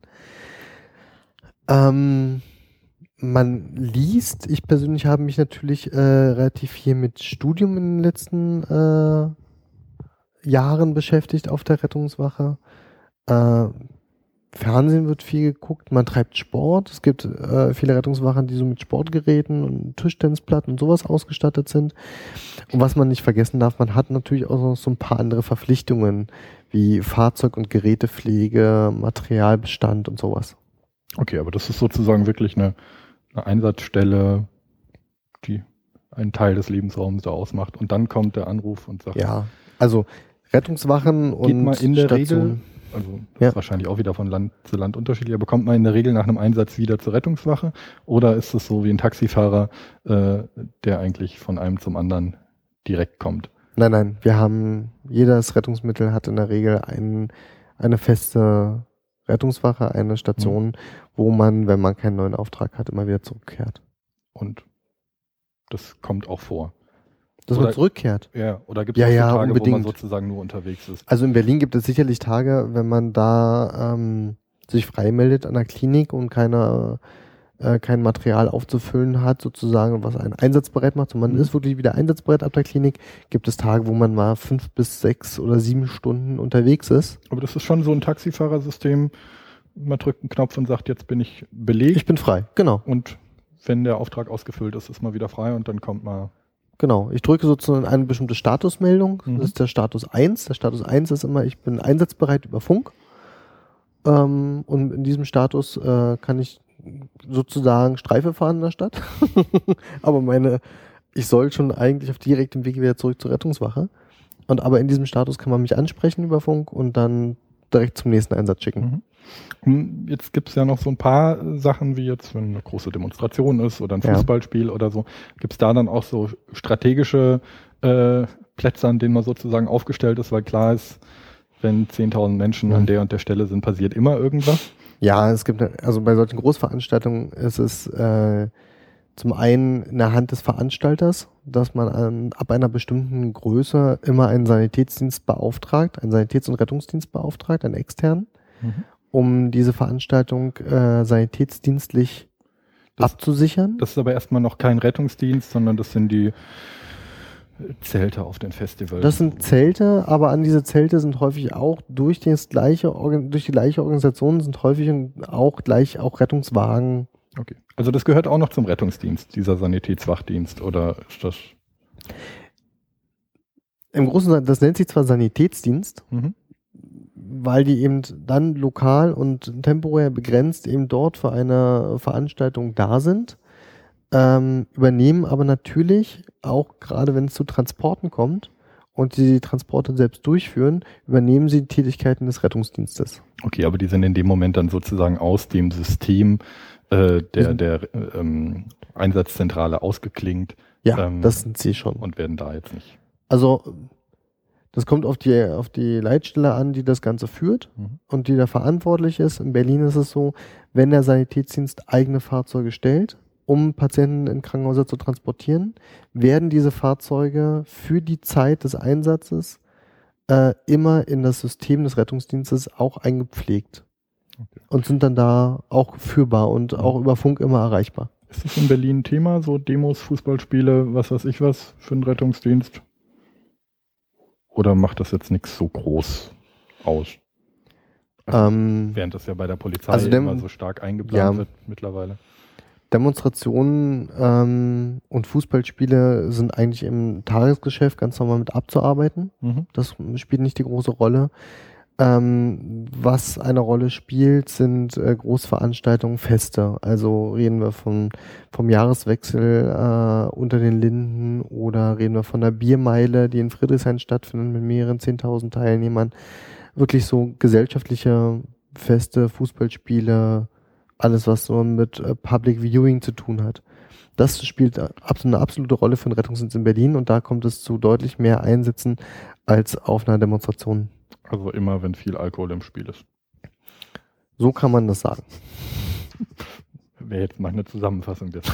Ähm, man liest. Ich persönlich habe mich natürlich äh, relativ viel mit Studium in den letzten äh, Jahren beschäftigt auf der Rettungswache. Äh, Fernsehen wird viel geguckt, man treibt Sport. Es gibt äh, viele Rettungswachen, die so mit Sportgeräten und Tischtennisplatten und sowas ausgestattet sind. Und was man nicht vergessen darf, man hat natürlich auch noch so ein paar andere Verpflichtungen, wie Fahrzeug- und Gerätepflege, Materialbestand und sowas. Okay, aber das ist sozusagen wirklich eine, eine Einsatzstelle, die einen Teil des Lebensraums da ausmacht. Und dann kommt der Anruf und sagt, Ja, also Rettungswachen geht und mal in der Stationen. Regel, also das Ja. ist wahrscheinlich auch wieder von Land zu Land unterschiedlich, aber kommt man in der Regel nach einem Einsatz wieder zur Rettungswache oder ist es so wie ein Taxifahrer, äh, der eigentlich von einem zum anderen direkt kommt? Nein, nein, wir haben, jedes Rettungsmittel hat in der Regel ein, eine feste Rettungswache, eine Station, Mhm. wo man, wenn man keinen neuen Auftrag hat, immer wieder zurückkehrt. Und das kommt auch vor. Dass Oder- man zurückkehrt. Ja, oder gibt es Ja, auch so ja, Tage, wo man unbedingt. sozusagen nur unterwegs ist? Also in Berlin gibt es sicherlich Tage, wenn man da ähm, sich freimeldet an der Klinik und keine, äh, kein Material aufzufüllen hat, sozusagen, was einen einsatzbereit macht, und man Mhm. ist wirklich wieder einsatzbereit ab der Klinik, gibt es Tage, wo man mal fünf bis sechs oder sieben Stunden unterwegs ist. Aber das ist schon so ein Taxifahrersystem, man drückt einen Knopf und sagt, jetzt bin ich belegt. Ich bin frei, genau. Und wenn der Auftrag ausgefüllt ist, ist man wieder frei und dann kommt man... Genau, ich drücke sozusagen eine bestimmte Statusmeldung. Mhm. Das ist der Status eins. Der Status eins ist immer, ich bin einsatzbereit über Funk. Ähm, und in diesem Status äh, kann ich sozusagen Streife fahren in der Stadt. Aber meine, ich soll schon eigentlich auf direktem Weg wieder zurück zur Rettungswache. Und aber in diesem Status kann man mich ansprechen über Funk und dann direkt zum nächsten Einsatz schicken. Mhm. Jetzt gibt es ja noch so ein paar Sachen, wie jetzt, wenn eine große Demonstration ist oder ein Fußballspiel ja. oder so, gibt es da dann auch so strategische äh, Plätze, an denen man sozusagen aufgestellt ist, weil klar ist, wenn zehntausend Menschen mhm. an der und der Stelle sind, passiert immer irgendwas? Ja, es gibt, also bei solchen Großveranstaltungen ist es äh, zum einen in der Hand des Veranstalters, dass man an, ab einer bestimmten Größe immer einen Sanitätsdienst beauftragt, einen Sanitäts- und Rettungsdienst beauftragt, einen externen, mhm. um diese Veranstaltung äh, sanitätsdienstlich das, abzusichern. Das ist aber erstmal noch kein Rettungsdienst, sondern das sind die Zelte auf den Festivals. Das sind Zelte, aber an diese Zelte sind häufig auch durch das gleiche durch die gleiche Organisation sind häufig auch gleich auch Rettungswagen. Okay. Also das gehört auch noch zum Rettungsdienst, dieser Sanitätswachdienst, oder ist das? Im Großen, das nennt sich zwar Sanitätsdienst, mhm. weil die eben dann lokal und temporär begrenzt eben dort für eine Veranstaltung da sind, ähm, übernehmen aber natürlich auch, gerade wenn es zu Transporten kommt und die, die Transporte selbst durchführen, übernehmen sie die Tätigkeiten des Rettungsdienstes. Okay, aber die sind in dem Moment dann sozusagen aus dem System äh, der, der ähm, Einsatzzentrale ausgeklingt. Ja, ähm, das sind sie schon. Und werden da jetzt nicht. Also das kommt auf die, auf die Leitstelle an, die das Ganze führt mhm. und die da verantwortlich ist. In Berlin ist es so, wenn der Sanitätsdienst eigene Fahrzeuge stellt, um Patienten in Krankenhäuser zu transportieren, werden diese Fahrzeuge für die Zeit des Einsatzes äh, immer in das System des Rettungsdienstes auch eingepflegt okay. und sind dann da auch führbar und auch über Funk immer erreichbar. Ist das in Berlin ein Thema, so Demos, Fußballspiele, was weiß ich was für einen Rettungsdienst? Oder macht das jetzt nichts so groß aus? Also, ähm, während das ja bei der Polizei also dem, immer so stark eingeplant ja, wird mittlerweile. Demonstrationen ähm, und Fußballspiele sind eigentlich im Tagesgeschäft ganz normal mit abzuarbeiten. Mhm. Das spielt nicht die große Rolle. Ähm, was eine Rolle spielt, sind äh, Großveranstaltungen, Feste. Also reden wir von, vom Jahreswechsel äh, unter den Linden oder reden wir von der Biermeile, die in Friedrichshain stattfindet mit mehreren zehntausend Teilnehmern. Wirklich so gesellschaftliche Feste, Fußballspiele, alles, was so mit äh, Public Viewing zu tun hat. Das spielt abs- eine absolute Rolle für den Rettungsdienst in Berlin und da kommt es zu deutlich mehr Einsätzen als auf einer Demonstration. Also immer, wenn viel Alkohol im Spiel ist. So kann man das sagen. Wäre jetzt mal eine Zusammenfassung dessen.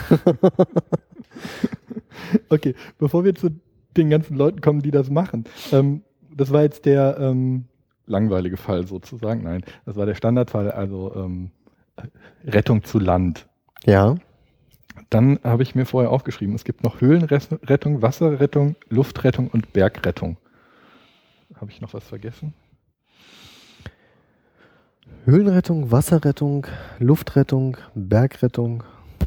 Okay, bevor wir zu den ganzen Leuten kommen, die das machen. Ähm, das war jetzt der ähm, langweilige Fall sozusagen. Nein, das war der Standardfall, also ähm, Rettung zu Land. Ja. Dann habe ich mir vorher aufgeschrieben, es gibt noch Höhlenrettung, Wasserrettung, Luftrettung und Bergrettung. Habe ich noch was vergessen? Höhlenrettung, Wasserrettung, Luftrettung, Bergrettung.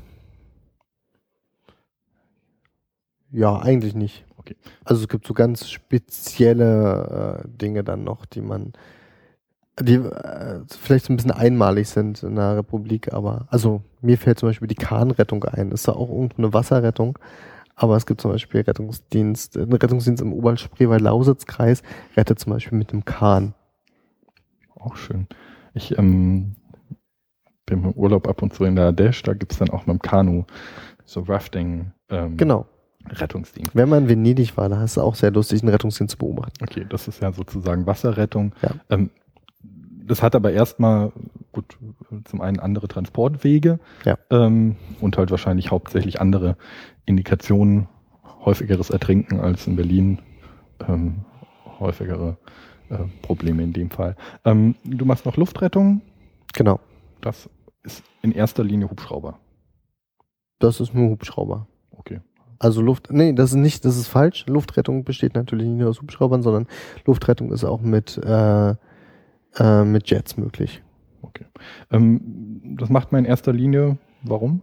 Ja, eigentlich nicht. Okay. Also es gibt so ganz spezielle äh, Dinge dann noch, die man die äh, vielleicht so ein bisschen einmalig sind in der Republik, aber also mir fällt zum Beispiel die Kahnrettung ein. Das ist ja auch irgendwo eine Wasserrettung, aber es gibt zum Beispiel Rettungsdienst, einen Rettungsdienst im Oberspreewald-Lausitz-Kreis, rettet zum Beispiel mit dem Kahn. Auch schön. Ich ähm, bin im Urlaub ab und zu in der Ardèche, da gibt es dann auch mit dem Kanu so Rafting ähm, genau. Rettungsdienst. Wenn man in Venedig war, da ist es auch sehr lustig, einen Rettungsdienst zu beobachten. Okay, das ist ja sozusagen Wasserrettung. Ja. Ähm, Das hat aber erstmal, gut, zum einen andere Transportwege ja. ähm, und halt wahrscheinlich hauptsächlich andere Indikationen, häufigeres Ertrinken als in Berlin, ähm, häufigere äh, Probleme in dem Fall. Ähm, du machst noch Luftrettung? Genau. Das ist in erster Linie Hubschrauber. Das ist nur Hubschrauber. Okay. Also Luft, nee, das ist nicht, das ist falsch. Luftrettung besteht natürlich nicht nur aus Hubschraubern, sondern Luftrettung ist auch mit äh, mit Jets möglich. Okay. Ähm, das macht man in erster Linie, warum?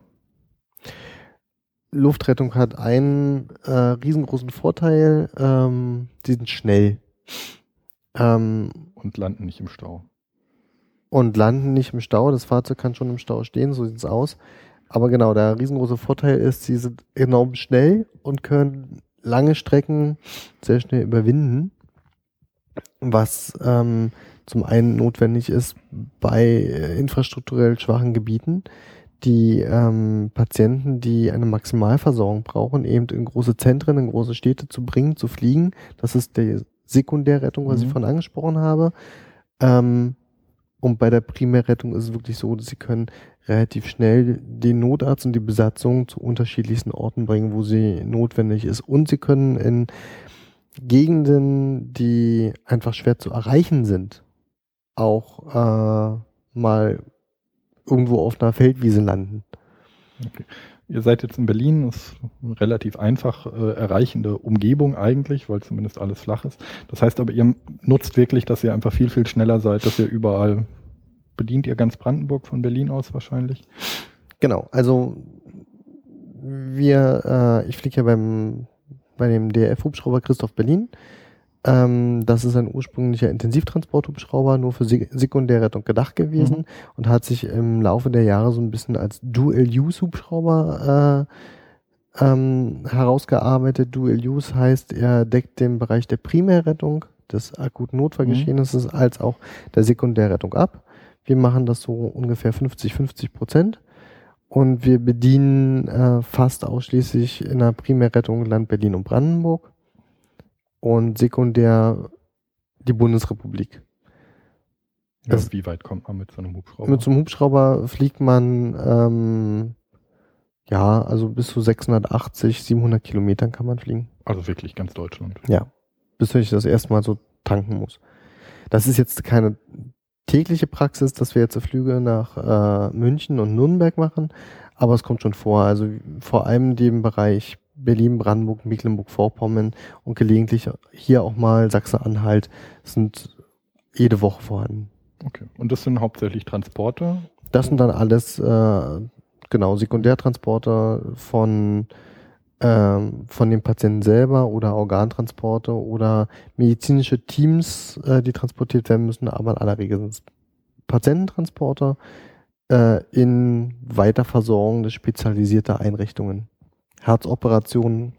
Luftrettung hat einen äh, riesengroßen Vorteil, ähm, die sind schnell. Ähm, und landen nicht im Stau. Und landen nicht im Stau. Das Fahrzeug kann schon im Stau stehen, so sieht es aus. Aber genau, der riesengroße Vorteil ist, sie sind enorm schnell und können lange Strecken sehr schnell überwinden, was ähm, zum einen notwendig ist bei äh, infrastrukturell schwachen Gebieten, die ähm, Patienten, die eine Maximalversorgung brauchen, eben in große Zentren, in große Städte zu bringen, zu fliegen. Das ist die Sekundärrettung, was Mhm. ich vorhin angesprochen habe. Ähm, und bei der Primärrettung ist es wirklich so, dass sie können relativ schnell den Notarzt und die Besatzung zu unterschiedlichsten Orten bringen, wo sie notwendig ist. Und sie können in Gegenden, die einfach schwer zu erreichen sind, auch äh, mal irgendwo auf einer Feldwiese landen. Okay. Ihr seid jetzt in Berlin, das ist eine relativ einfach äh, erreichende Umgebung eigentlich, weil zumindest alles flach ist. Das heißt aber, ihr nutzt wirklich, dass ihr einfach viel, viel schneller seid, dass ihr überall, bedient ihr ganz Brandenburg von Berlin aus wahrscheinlich? Genau, also wir, äh, ich fliege ja beim, bei dem D R F-Hubschrauber Christoph Berlin. Ähm, das ist ein ursprünglicher Intensivtransport-Hubschrauber, nur für Sek- Sekundärrettung gedacht gewesen, mhm. und hat sich im Laufe der Jahre so ein bisschen als Dual-Use-Hubschrauber äh, ähm, herausgearbeitet. Dual-Use heißt, er deckt den Bereich der Primärrettung, des akuten Notfallgeschehnisses, mhm. als auch der Sekundärrettung ab. Wir machen das so ungefähr fünfzig fünfzig Prozent. Und wir bedienen äh, fast ausschließlich in der Primärrettung Land Berlin und Brandenburg und sekundär die Bundesrepublik. Ja, das, wie weit kommt man mit so einem Hubschrauber? Mit so einem Hubschrauber fliegt man ähm, ja, also bis zu sechshundertachtzig, siebenhundert Kilometern kann man fliegen. Also wirklich ganz Deutschland? Ja, bis ich das erste Mal so tanken muss. Das ist jetzt keine tägliche Praxis, dass wir jetzt Flüge nach äh, München und Nürnberg machen, aber es kommt schon vor. Also vor allem dem Bereich Berlin, Brandenburg, Mecklenburg-Vorpommern und gelegentlich hier auch mal Sachsen-Anhalt sind jede Woche vorhanden. Okay. Und das sind hauptsächlich Transporte? Das sind dann alles äh, genau Sekundärtransporte von ähm, von den Patienten selber oder Organtransporte oder medizinische Teams, äh, die transportiert werden müssen, aber in aller Regel sind es Patiententransporte äh, in weiterversorgende spezialisierte Einrichtungen. Herzoperationen,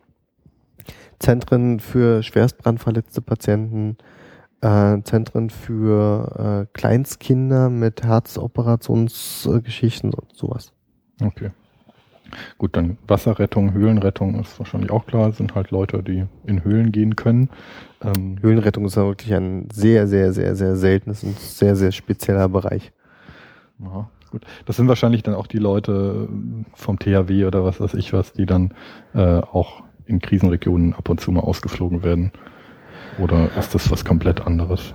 Zentren für schwerstbrandverletzte Patienten, äh, Zentren für äh, Kleinstkinder mit Herzoperationsgeschichten und sowas. Okay. Gut, dann Wasserrettung, Höhlenrettung ist wahrscheinlich auch klar, sind halt Leute, die in Höhlen gehen können. Ähm Höhlenrettung ist ja wirklich ein sehr, sehr, sehr, sehr seltenes und sehr, sehr spezieller Bereich. Aha, gut. Das sind wahrscheinlich dann auch die Leute vom T H W oder was weiß ich was, die dann äh, auch in Krisenregionen ab und zu mal ausgeflogen werden. Oder ist das was komplett anderes?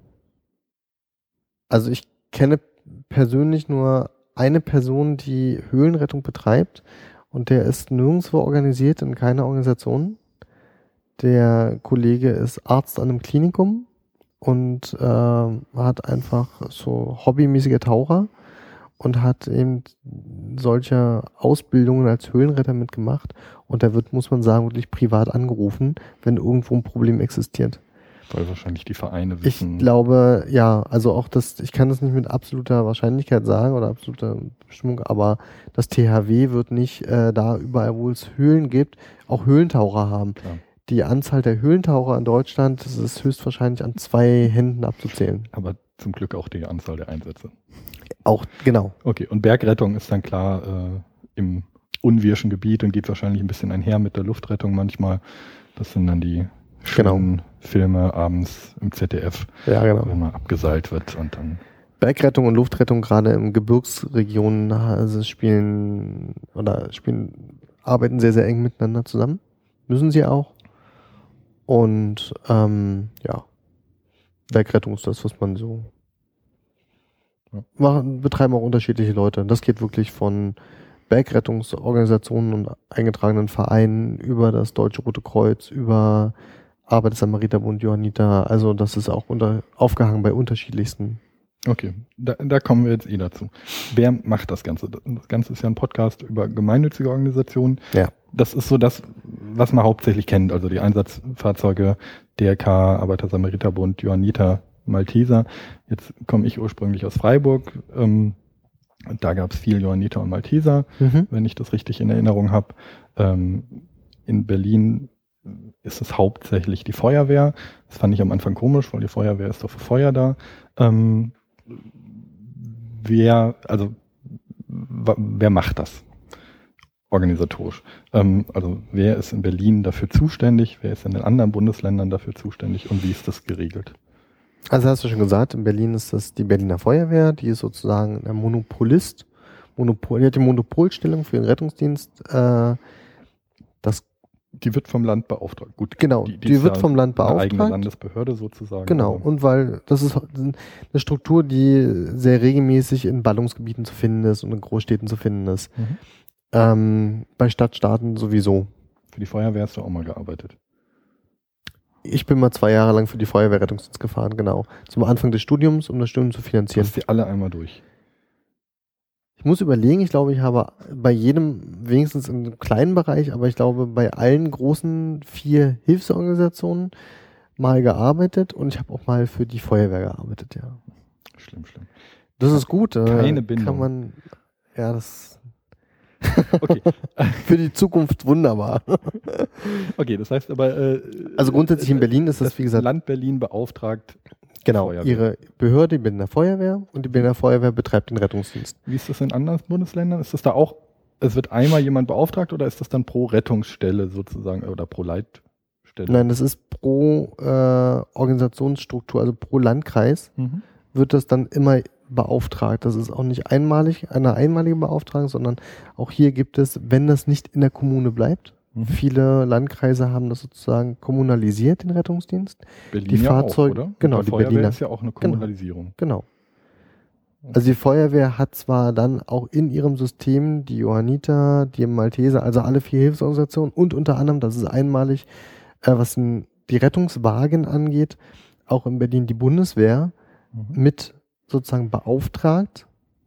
Also ich kenne persönlich nur eine Person, die Höhlenrettung betreibt und der ist nirgendwo organisiert, in keiner Organisation. Der Kollege ist Arzt an einem Klinikum und äh, hat einfach so hobbymäßige Taucher und hat eben solche Ausbildungen als Höhlenretter mitgemacht und der wird, muss man sagen, wirklich privat angerufen, wenn irgendwo ein Problem existiert. Weil wahrscheinlich die Vereine wissen. Ich glaube, ja, also auch das, ich kann das nicht mit absoluter Wahrscheinlichkeit sagen oder absoluter Bestimmung, aber das T H W wird nicht äh, da überall, wo es Höhlen gibt, auch Höhlentaucher haben. Klar. Die Anzahl der Höhlentaucher in Deutschland, das ist höchstwahrscheinlich an zwei Händen abzuzählen. Aber zum Glück auch die Anzahl der Einsätze. Auch, genau. Okay, und Bergrettung ist dann klar äh, im unwirschen Gebiet und geht wahrscheinlich ein bisschen einher mit der Luftrettung manchmal. Das sind dann die schönen genau. Filme abends im Z D F, ja, genau. wenn man abgeseilt wird und dann. Bergrettung und Luftrettung gerade in Gebirgsregionen also spielen oder spielen, arbeiten sehr, sehr eng miteinander zusammen. Müssen sie auch. Und ähm, ja, Bergrettung ist das, was man so ja. machen, betreiben auch unterschiedliche Leute. Das geht wirklich von Bergrettungsorganisationen und eingetragenen Vereinen über das Deutsche Rote Kreuz, über Arbeit des Samariterbund, Johanniter, also das ist auch unter, aufgehangen bei unterschiedlichsten Okay, da, da kommen wir jetzt eh dazu. Wer macht das Ganze? Das Ganze ist ja ein Podcast über gemeinnützige Organisationen. Ja. Das ist so das, was man hauptsächlich kennt, also die Einsatzfahrzeuge, D R K, Arbeiter-Samariter-Bund, Johanniter, Malteser. Jetzt komme ich ursprünglich aus Freiburg. Ähm, da gab es viel Johanniter und Malteser, mhm. wenn ich das richtig in Erinnerung habe. Ähm, in Berlin ist es hauptsächlich die Feuerwehr. Das fand ich am Anfang komisch, weil die Feuerwehr ist doch für Feuer da. Ähm, wer, also w- wer macht das organisatorisch? Ähm, also wer ist in Berlin dafür zuständig? Wer ist in den anderen Bundesländern dafür zuständig? Und wie ist das geregelt? Also hast du schon gesagt, in Berlin ist das die Berliner Feuerwehr, die ist sozusagen der Monopolist. Monopol, die hat die Monopolstellung für den Rettungsdienst. Äh, das Die wird vom Land beauftragt. Gut, genau, die, die, die wird vom Land beauftragt. Eine eigene Landesbehörde sozusagen. Genau, und weil das ist eine Struktur, die sehr regelmäßig in Ballungsgebieten zu finden ist und in Großstädten zu finden ist. Mhm. Ähm, bei Stadtstaaten sowieso. Für die Feuerwehr hast du auch mal gearbeitet. Ich bin mal zwei Jahre lang für die Feuerwehrrettungsdienst gefahren, genau. Zum Anfang des Studiums, um das Studium zu finanzieren. Hast du die alle einmal durch? Ich muss überlegen, ich glaube, ich habe bei jedem, wenigstens in einem kleinen Bereich, aber ich glaube, bei allen großen vier Hilfsorganisationen mal gearbeitet und ich habe auch mal für die Feuerwehr gearbeitet, ja. Schlimm, schlimm. Das ist gut. Keine Bindung. Kann man, ja, das okay. Für die Zukunft wunderbar. Okay, das heißt aber... Äh, also grundsätzlich in Berlin ist das, das wie gesagt... Land Berlin beauftragt... Genau, Feuerwehr. Ihre Behörde, die Berliner Feuerwehr, und die Berliner Feuerwehr betreibt den Rettungsdienst. Wie ist das in anderen Bundesländern? Ist das da auch, es wird einmal jemand beauftragt oder ist das dann pro Rettungsstelle sozusagen oder pro Leitstelle? Nein, das ist pro äh, Organisationsstruktur, also pro Landkreis mhm. wird das dann immer beauftragt. Das ist auch nicht einmalig, eine einmalige Beauftragung, sondern auch hier gibt es, wenn das nicht in der Kommune bleibt, mhm. viele Landkreise haben das sozusagen kommunalisiert, den Rettungsdienst. Berlin die ja Fahrzeuge, auch, oder? Genau, die, die Feuerwehr Berliner ist ja auch eine Kommunalisierung. Genau. genau. Also die Feuerwehr hat zwar dann auch in ihrem System die Johanniter, die Malteser, also alle vier Hilfsorganisationen und unter anderem, das ist einmalig, äh, was in die Rettungswagen angeht, auch in Berlin die Bundeswehr mhm. mit sozusagen beauftragt,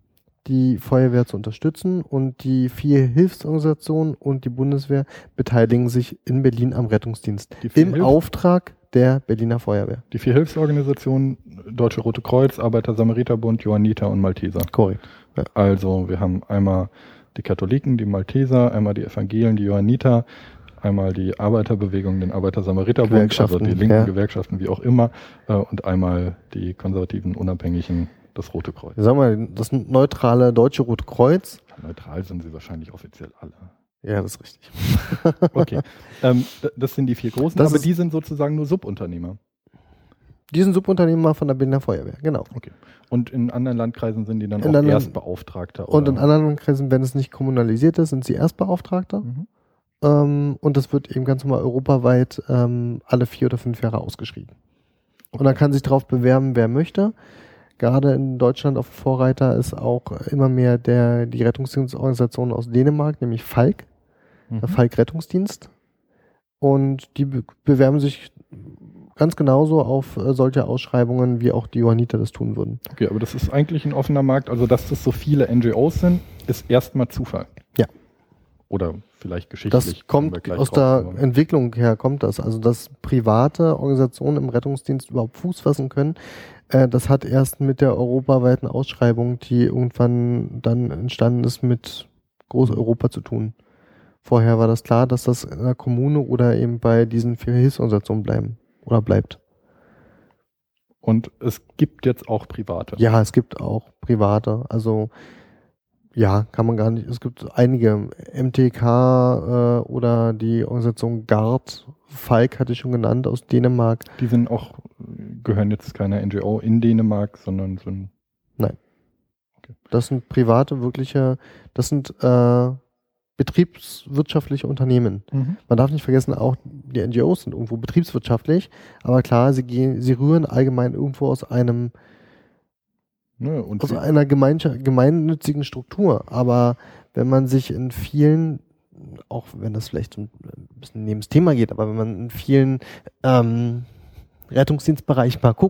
die Feuerwehr zu unterstützen, und die vier Hilfsorganisationen und die Bundeswehr beteiligen sich in Berlin am Rettungsdienst im Hilf- Auftrag der Berliner Feuerwehr. Die vier Hilfsorganisationen, Deutsche Rote Kreuz, Arbeiter-Samariter-Bund, Johanniter und Malteser. Korrekt. Ja. Also wir haben einmal die Katholiken, die Malteser, einmal die Evangelien, die Johanniter, einmal die Arbeiterbewegung, den Arbeiter-Samariter-Bund, also die linken ja. Gewerkschaften, wie auch immer, äh, und einmal die konservativen, unabhängigen, das Rote Kreuz. Sagen wir, das neutrale Deutsche Rote Kreuz. Neutral sind sie wahrscheinlich offiziell alle. Ja, das ist richtig. Okay, ähm, das sind die vier großen, das aber die sind sozusagen nur Subunternehmer. Die sind Subunternehmer von der Berliner Feuerwehr, genau. Okay. Und in anderen Landkreisen sind die dann in auch anderen, Erstbeauftragter? Und oder? In anderen Landkreisen, wenn es nicht kommunalisiert ist, sind sie Erstbeauftragter. Mhm. Ähm, und das wird eben ganz normal europaweit ähm, alle vier oder fünf Jahre ausgeschrieben. Okay. Und dann kann sich darauf bewerben, wer möchte. Gerade in Deutschland auf Vorreiter ist auch immer mehr der, die Rettungsdienstorganisation aus Dänemark, nämlich Falk, mhm. der Falk Rettungsdienst. Und die be- bewerben sich ganz genauso auf äh, solche Ausschreibungen, wie auch die Johanniter das tun würden. Okay, aber das ist eigentlich ein offener Markt. Also, dass das so viele N G Os sind, ist erstmal Zufall. Ja. Oder vielleicht geschichtlich. Das kommt aus der Entwicklung her, kommt das. Also, dass private Organisationen im Rettungsdienst überhaupt Fuß fassen können, äh, das hat erst mit der europaweiten Ausschreibung, die irgendwann dann entstanden ist, mit Groß-Europa zu tun. Vorher war das klar, dass das in der Kommune oder eben bei diesen vier Hilfsorganisationen bleiben oder bleibt. Und es gibt jetzt auch private? Ja, es gibt auch private. Also ja, kann man gar nicht. Es gibt einige, M T K äh, oder die Organisation Gard, Falk hatte ich schon genannt, aus Dänemark. Die sind auch, gehören jetzt keiner N G O in Dänemark, sondern sind... Nein. Okay. Das sind private, wirkliche, das sind äh, betriebswirtschaftliche Unternehmen. Mhm. Man darf nicht vergessen, auch die N G Os sind irgendwo betriebswirtschaftlich, aber klar, sie gehen, sie rühren allgemein irgendwo aus einem Ja, und aus einer gemeinnützigen Struktur. Aber wenn man sich in vielen, auch wenn das vielleicht ein bisschen neben das Thema geht, aber wenn man in vielen ähm, Rettungsdienstbereichen mal guckt,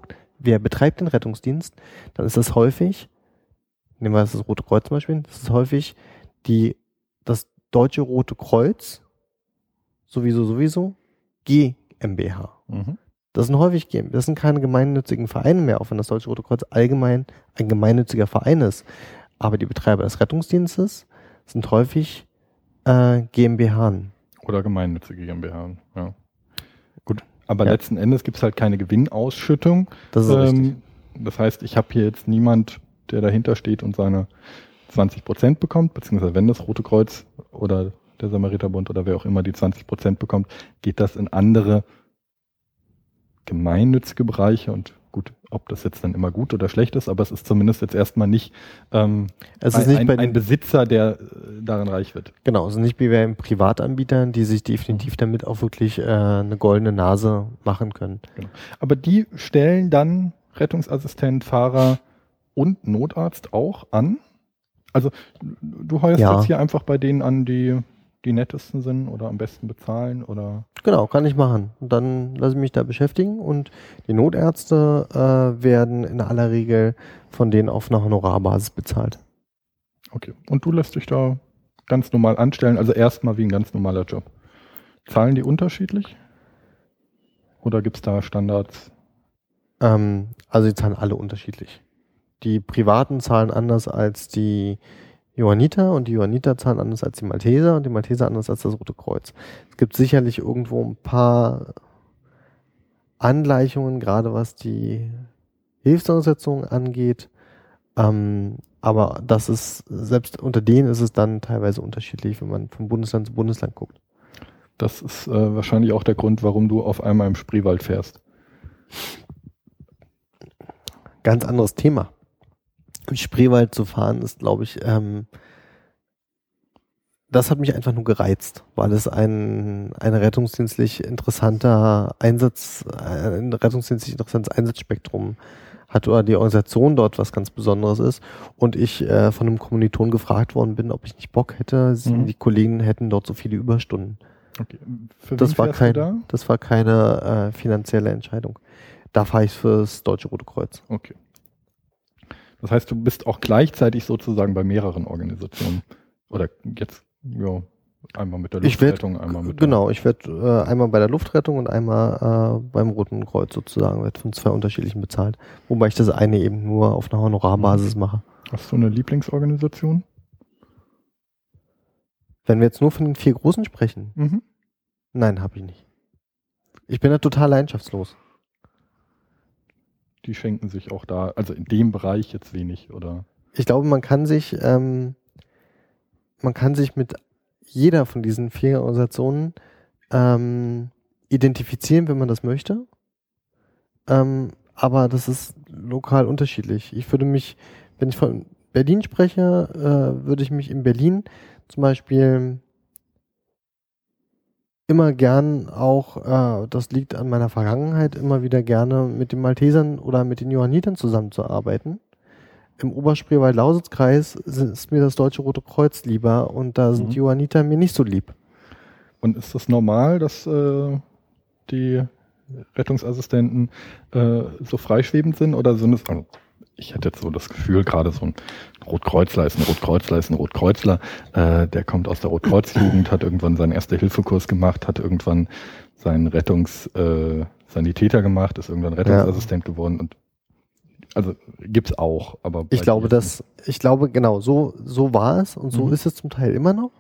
wer betreibt den Rettungsdienst, dann ist das häufig, nehmen wir das Rote Kreuz zum Beispiel, das ist häufig die, das Deutsche Rote Kreuz, sowieso, sowieso, GmbH. Mhm. Das sind häufig, das sind keine gemeinnützigen Vereine mehr, auch wenn das Deutsche Rote Kreuz allgemein ein gemeinnütziger Verein ist. Aber die Betreiber des Rettungsdienstes sind häufig äh, GmbH. Oder gemeinnützige GmbH, ja. Gut, aber ja. letzten Endes gibt es halt keine Gewinnausschüttung. Das ist ähm, richtig. Das heißt, ich habe hier jetzt niemand, der dahinter steht und seine zwanzig Prozent bekommt, beziehungsweise wenn das Rote Kreuz oder der Samariterbund oder wer auch immer die zwanzig Prozent bekommt, geht das in andere gemeinnützige Bereiche und gut, ob das jetzt dann immer gut oder schlecht ist, aber es ist zumindest jetzt erstmal nicht, ähm, es ist ein, nicht ein, bei ein Besitzer, der äh, darin reich wird. Genau, es ist nicht wie bei Privatanbietern, die sich definitiv damit auch wirklich äh, eine goldene Nase machen können. Genau. Aber die stellen dann Rettungsassistent, Fahrer und Notarzt auch an? Also du heuerst ja. jetzt hier einfach bei denen an, die die nettesten sind oder am besten bezahlen oder? Genau, kann ich machen. Und dann lasse ich mich da beschäftigen und die Notärzte äh, werden in aller Regel von denen auf einer Honorarbasis bezahlt. Okay. Und du lässt dich da ganz normal anstellen, also erstmal wie ein ganz normaler Job. Zahlen die unterschiedlich? Oder gibt es da Standards? Ähm, also die zahlen alle unterschiedlich. Die Privaten zahlen anders als die Johanniter und die Johanniter zahlen anders als die Malteser und die Malteser anders als das Rote Kreuz. Es gibt sicherlich irgendwo ein paar Angleichungen, gerade was die Hilfsorganisationen angeht. Ähm, aber das ist, selbst unter denen ist es dann teilweise unterschiedlich, wenn man von Bundesland zu Bundesland guckt. Das ist äh, wahrscheinlich auch der Grund, warum du auf einmal im Spreewald fährst. Ganz anderes Thema. Im Spreewald zu fahren ist, glaube ich, ähm, das hat mich einfach nur gereizt, weil es ein, ein rettungsdienstlich interessanter Einsatz, ein rettungsdienstlich interessantes Einsatzspektrum hat oder die Organisation dort was ganz Besonderes ist und ich äh, von einem Kommiliton gefragt worden bin, ob ich nicht Bock hätte, mhm. die Kollegen hätten dort so viele Überstunden. Okay. Für das, war kein, da? das war keine äh, finanzielle Entscheidung. Da fahre ich fürs Deutsche Rote Kreuz. Okay. Das heißt, du bist auch gleichzeitig sozusagen bei mehreren Organisationen. Oder jetzt, ja, einmal mit der Luftrettung, werd, einmal mit Genau, ich werde äh, einmal bei der Luftrettung und einmal äh, beim Roten Kreuz sozusagen, werde von zwei unterschiedlichen bezahlt. Wobei ich das eine eben nur auf einer Honorarbasis mache. Hast du eine Lieblingsorganisation? Wenn wir jetzt nur von den vier Großen sprechen? Mhm. Nein, habe ich nicht. Ich bin da total leidenschaftslos. Die schenken sich auch da, also in dem Bereich jetzt wenig, oder? Ich glaube, man kann sich, ähm, man kann sich mit jeder von diesen vier Organisationen ähm, identifizieren, wenn man das möchte. Ähm, aber das ist lokal unterschiedlich. Ich würde mich, wenn ich von Berlin spreche, äh, würde ich mich in Berlin zum Beispiel immer gern auch, äh, das liegt an meiner Vergangenheit, immer wieder gerne mit den Maltesern oder mit den Johannitern zusammenzuarbeiten. Im Oberspreewald-Lausitz-Kreis ist mir das Deutsche Rote Kreuz lieber und da sind mhm. die Johanniter mir nicht so lieb. Und ist das normal, dass äh, die Rettungsassistenten äh, so freischwebend sind oder sind es, also ich hätte jetzt so das Gefühl, gerade so ein Rotkreuzler ist ein Rotkreuzler ist ein Rotkreuzler, äh, der kommt aus der Rotkreuzjugend, hat irgendwann seinen Erste-Hilfe-Kurs gemacht, hat irgendwann seinen Rettungs-Sanitäter äh, gemacht, ist irgendwann Rettungsassistent ja. geworden und also gibt's auch, aber ich glaube, dass ich glaube genau so so war es und so mhm. ist es zum Teil immer noch.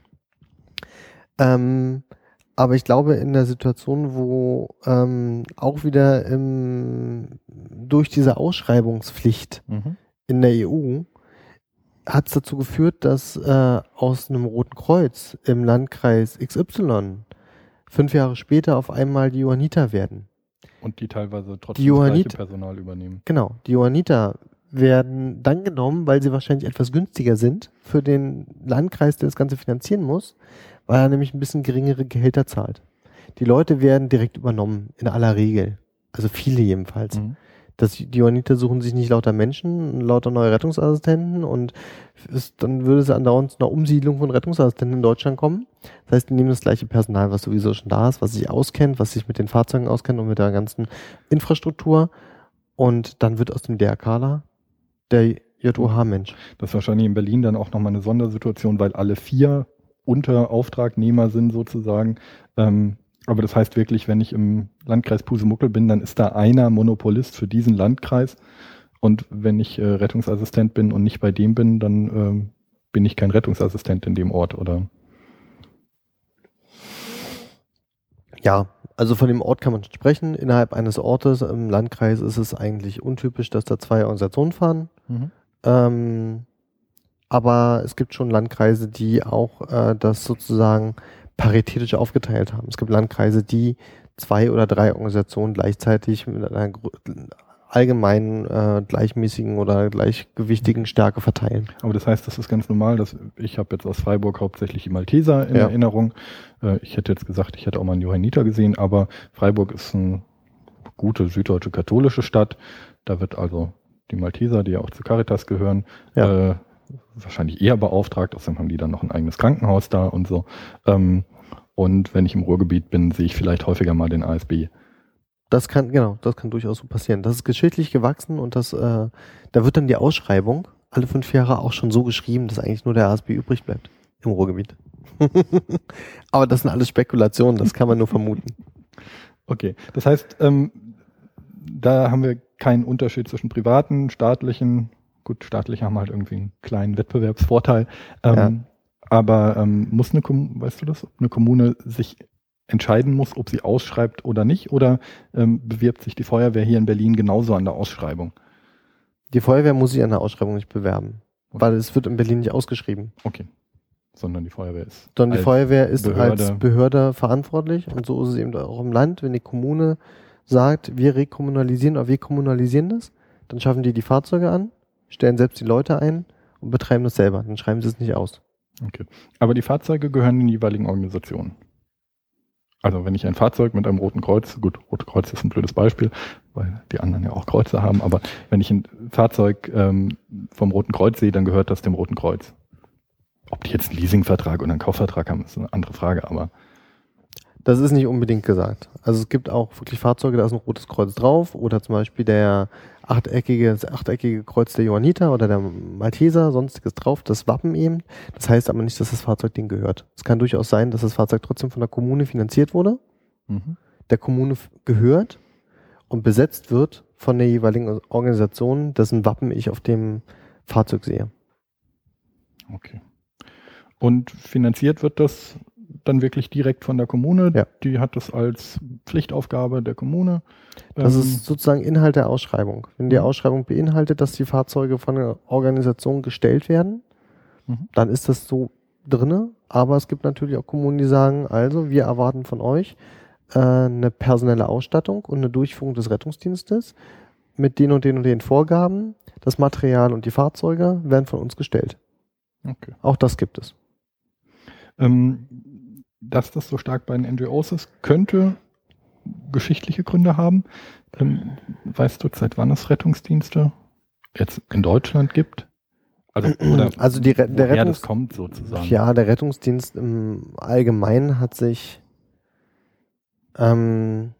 Ähm, aber ich glaube in der Situation, wo ähm, auch wieder im, durch diese Ausschreibungspflicht mhm. in der E U hat es dazu geführt, dass äh, aus einem Roten Kreuz im Landkreis X Y fünf Jahre später auf einmal die Johanniter werden. Und die teilweise trotzdem die Johannit- das gleiche Personal übernehmen. Genau, die Johanniter werden dann genommen, weil sie wahrscheinlich etwas günstiger sind für den Landkreis, der das Ganze finanzieren muss, weil er nämlich ein bisschen geringere Gehälter zahlt. Die Leute werden direkt übernommen, in aller Regel. Also viele jedenfalls. Mhm. Das, die Johanniter suchen sich nicht lauter Menschen, lauter neue Rettungsassistenten und ist, dann würde es andauernd zu einer Umsiedlung von Rettungsassistenten in Deutschland kommen. Das heißt, die nehmen das gleiche Personal, was sowieso schon da ist, was sich auskennt, was sich mit den Fahrzeugen auskennt und mit der ganzen Infrastruktur und dann wird aus dem D R Kler der J O H-Mensch. Das ist wahrscheinlich in Berlin dann auch nochmal eine Sondersituation, weil alle vier Unterauftragnehmer sind sozusagen. Ähm, aber das heißt wirklich, wenn ich im Landkreis Pusemuckel bin, dann ist da einer Monopolist für diesen Landkreis. Und wenn ich äh, Rettungsassistent bin und nicht bei dem bin, dann ähm, bin ich kein Rettungsassistent in dem Ort, oder? Ja, also von dem Ort kann man sprechen. Innerhalb eines Ortes im Landkreis ist es eigentlich untypisch, dass da zwei Organisationen fahren. Mhm. Ähm, aber es gibt schon Landkreise, die auch äh, das sozusagen paritätisch aufgeteilt haben. Es gibt Landkreise, die zwei oder drei Organisationen gleichzeitig mit einer allgemeinen, äh, gleichmäßigen oder gleichgewichtigen Stärke verteilen. Aber das heißt, das ist ganz normal. Dass ich habe jetzt aus Freiburg hauptsächlich die Malteser in ja. Erinnerung. Äh, ich hätte jetzt gesagt, ich hätte auch mal einen Johanniter gesehen, aber Freiburg ist eine gute süddeutsche katholische Stadt. Da wird also die Malteser, die ja auch zu Caritas gehören, ja. äh, wahrscheinlich eher beauftragt. Außerdem haben die dann noch ein eigenes Krankenhaus da und so. Ähm, und wenn ich im Ruhrgebiet bin, sehe ich vielleicht häufiger mal den A S B. Das kann, genau, das kann durchaus so passieren. Das ist geschichtlich gewachsen und das, äh, da wird dann die Ausschreibung alle fünf Jahre auch schon so geschrieben, dass eigentlich nur der A S B übrig bleibt im Ruhrgebiet. Aber das sind alles Spekulationen, das kann man nur vermuten. Okay, das heißt, ähm, da haben wir keinen Unterschied zwischen privaten, staatlichen, gut, staatliche haben halt irgendwie einen kleinen Wettbewerbsvorteil, ähm, ja. aber ähm, muss eine Kommune, weißt du das, ob eine Kommune sich entscheiden muss, ob sie ausschreibt oder nicht, oder ähm, bewirbt sich die Feuerwehr hier in Berlin genauso an der Ausschreibung? Die Feuerwehr muss sich an der Ausschreibung nicht bewerben, okay. weil es wird in Berlin nicht ausgeschrieben. Okay, sondern die Feuerwehr ist Sondern die Feuerwehr ist Behörde. als Behörde verantwortlich und so ist es eben auch im Land, wenn die Kommune sagt, wir rekommunalisieren oder wir kommunalisieren das, dann schaffen die die Fahrzeuge an, stellen selbst die Leute ein und betreiben das selber, dann schreiben sie es nicht aus. Okay, aber die Fahrzeuge gehören den jeweiligen Organisationen? Also wenn ich ein Fahrzeug mit einem Roten Kreuz, gut, Rote Kreuz ist ein blödes Beispiel, weil die anderen ja auch Kreuze haben, aber wenn ich ein Fahrzeug ähm, vom Roten Kreuz sehe, dann gehört das dem Roten Kreuz. Ob die jetzt einen Leasingvertrag oder einen Kaufvertrag haben, ist eine andere Frage, aber... Das ist nicht unbedingt gesagt. Also es gibt auch wirklich Fahrzeuge, da ist ein Rotes Kreuz drauf oder zum Beispiel der achteckige, das achteckige Kreuz der Johanniter oder der Malteser, sonstiges drauf, das Wappen eben. Das heißt aber nicht, dass das Fahrzeug denen gehört. Es kann durchaus sein, dass das Fahrzeug trotzdem von der Kommune finanziert wurde, mhm. der Kommune gehört und besetzt wird von der jeweiligen Organisation, dessen Wappen ich auf dem Fahrzeug sehe. Okay. Und finanziert wird das dann wirklich direkt von der Kommune? Ja. Die hat das als Pflichtaufgabe der Kommune? Das ähm, ist sozusagen Inhalt der Ausschreibung. Wenn die Ausschreibung beinhaltet, dass die Fahrzeuge von der Organisation gestellt werden, mhm. dann ist das so drinne. Aber es gibt natürlich auch Kommunen, die sagen, also wir erwarten von euch äh, eine personelle Ausstattung und eine Durchführung des Rettungsdienstes mit den und den und den Vorgaben. Das Material und die Fahrzeuge werden von uns gestellt. Okay. Auch das gibt es. Ähm, dass das so stark bei den N G Os ist, könnte geschichtliche Gründe haben. Ähm, weißt du, seit wann es Rettungsdienste jetzt in Deutschland gibt? Also, oder also die, der woher Rettungs- das kommt sozusagen? Ja, der Rettungsdienst im Allgemeinen hat sich ähm,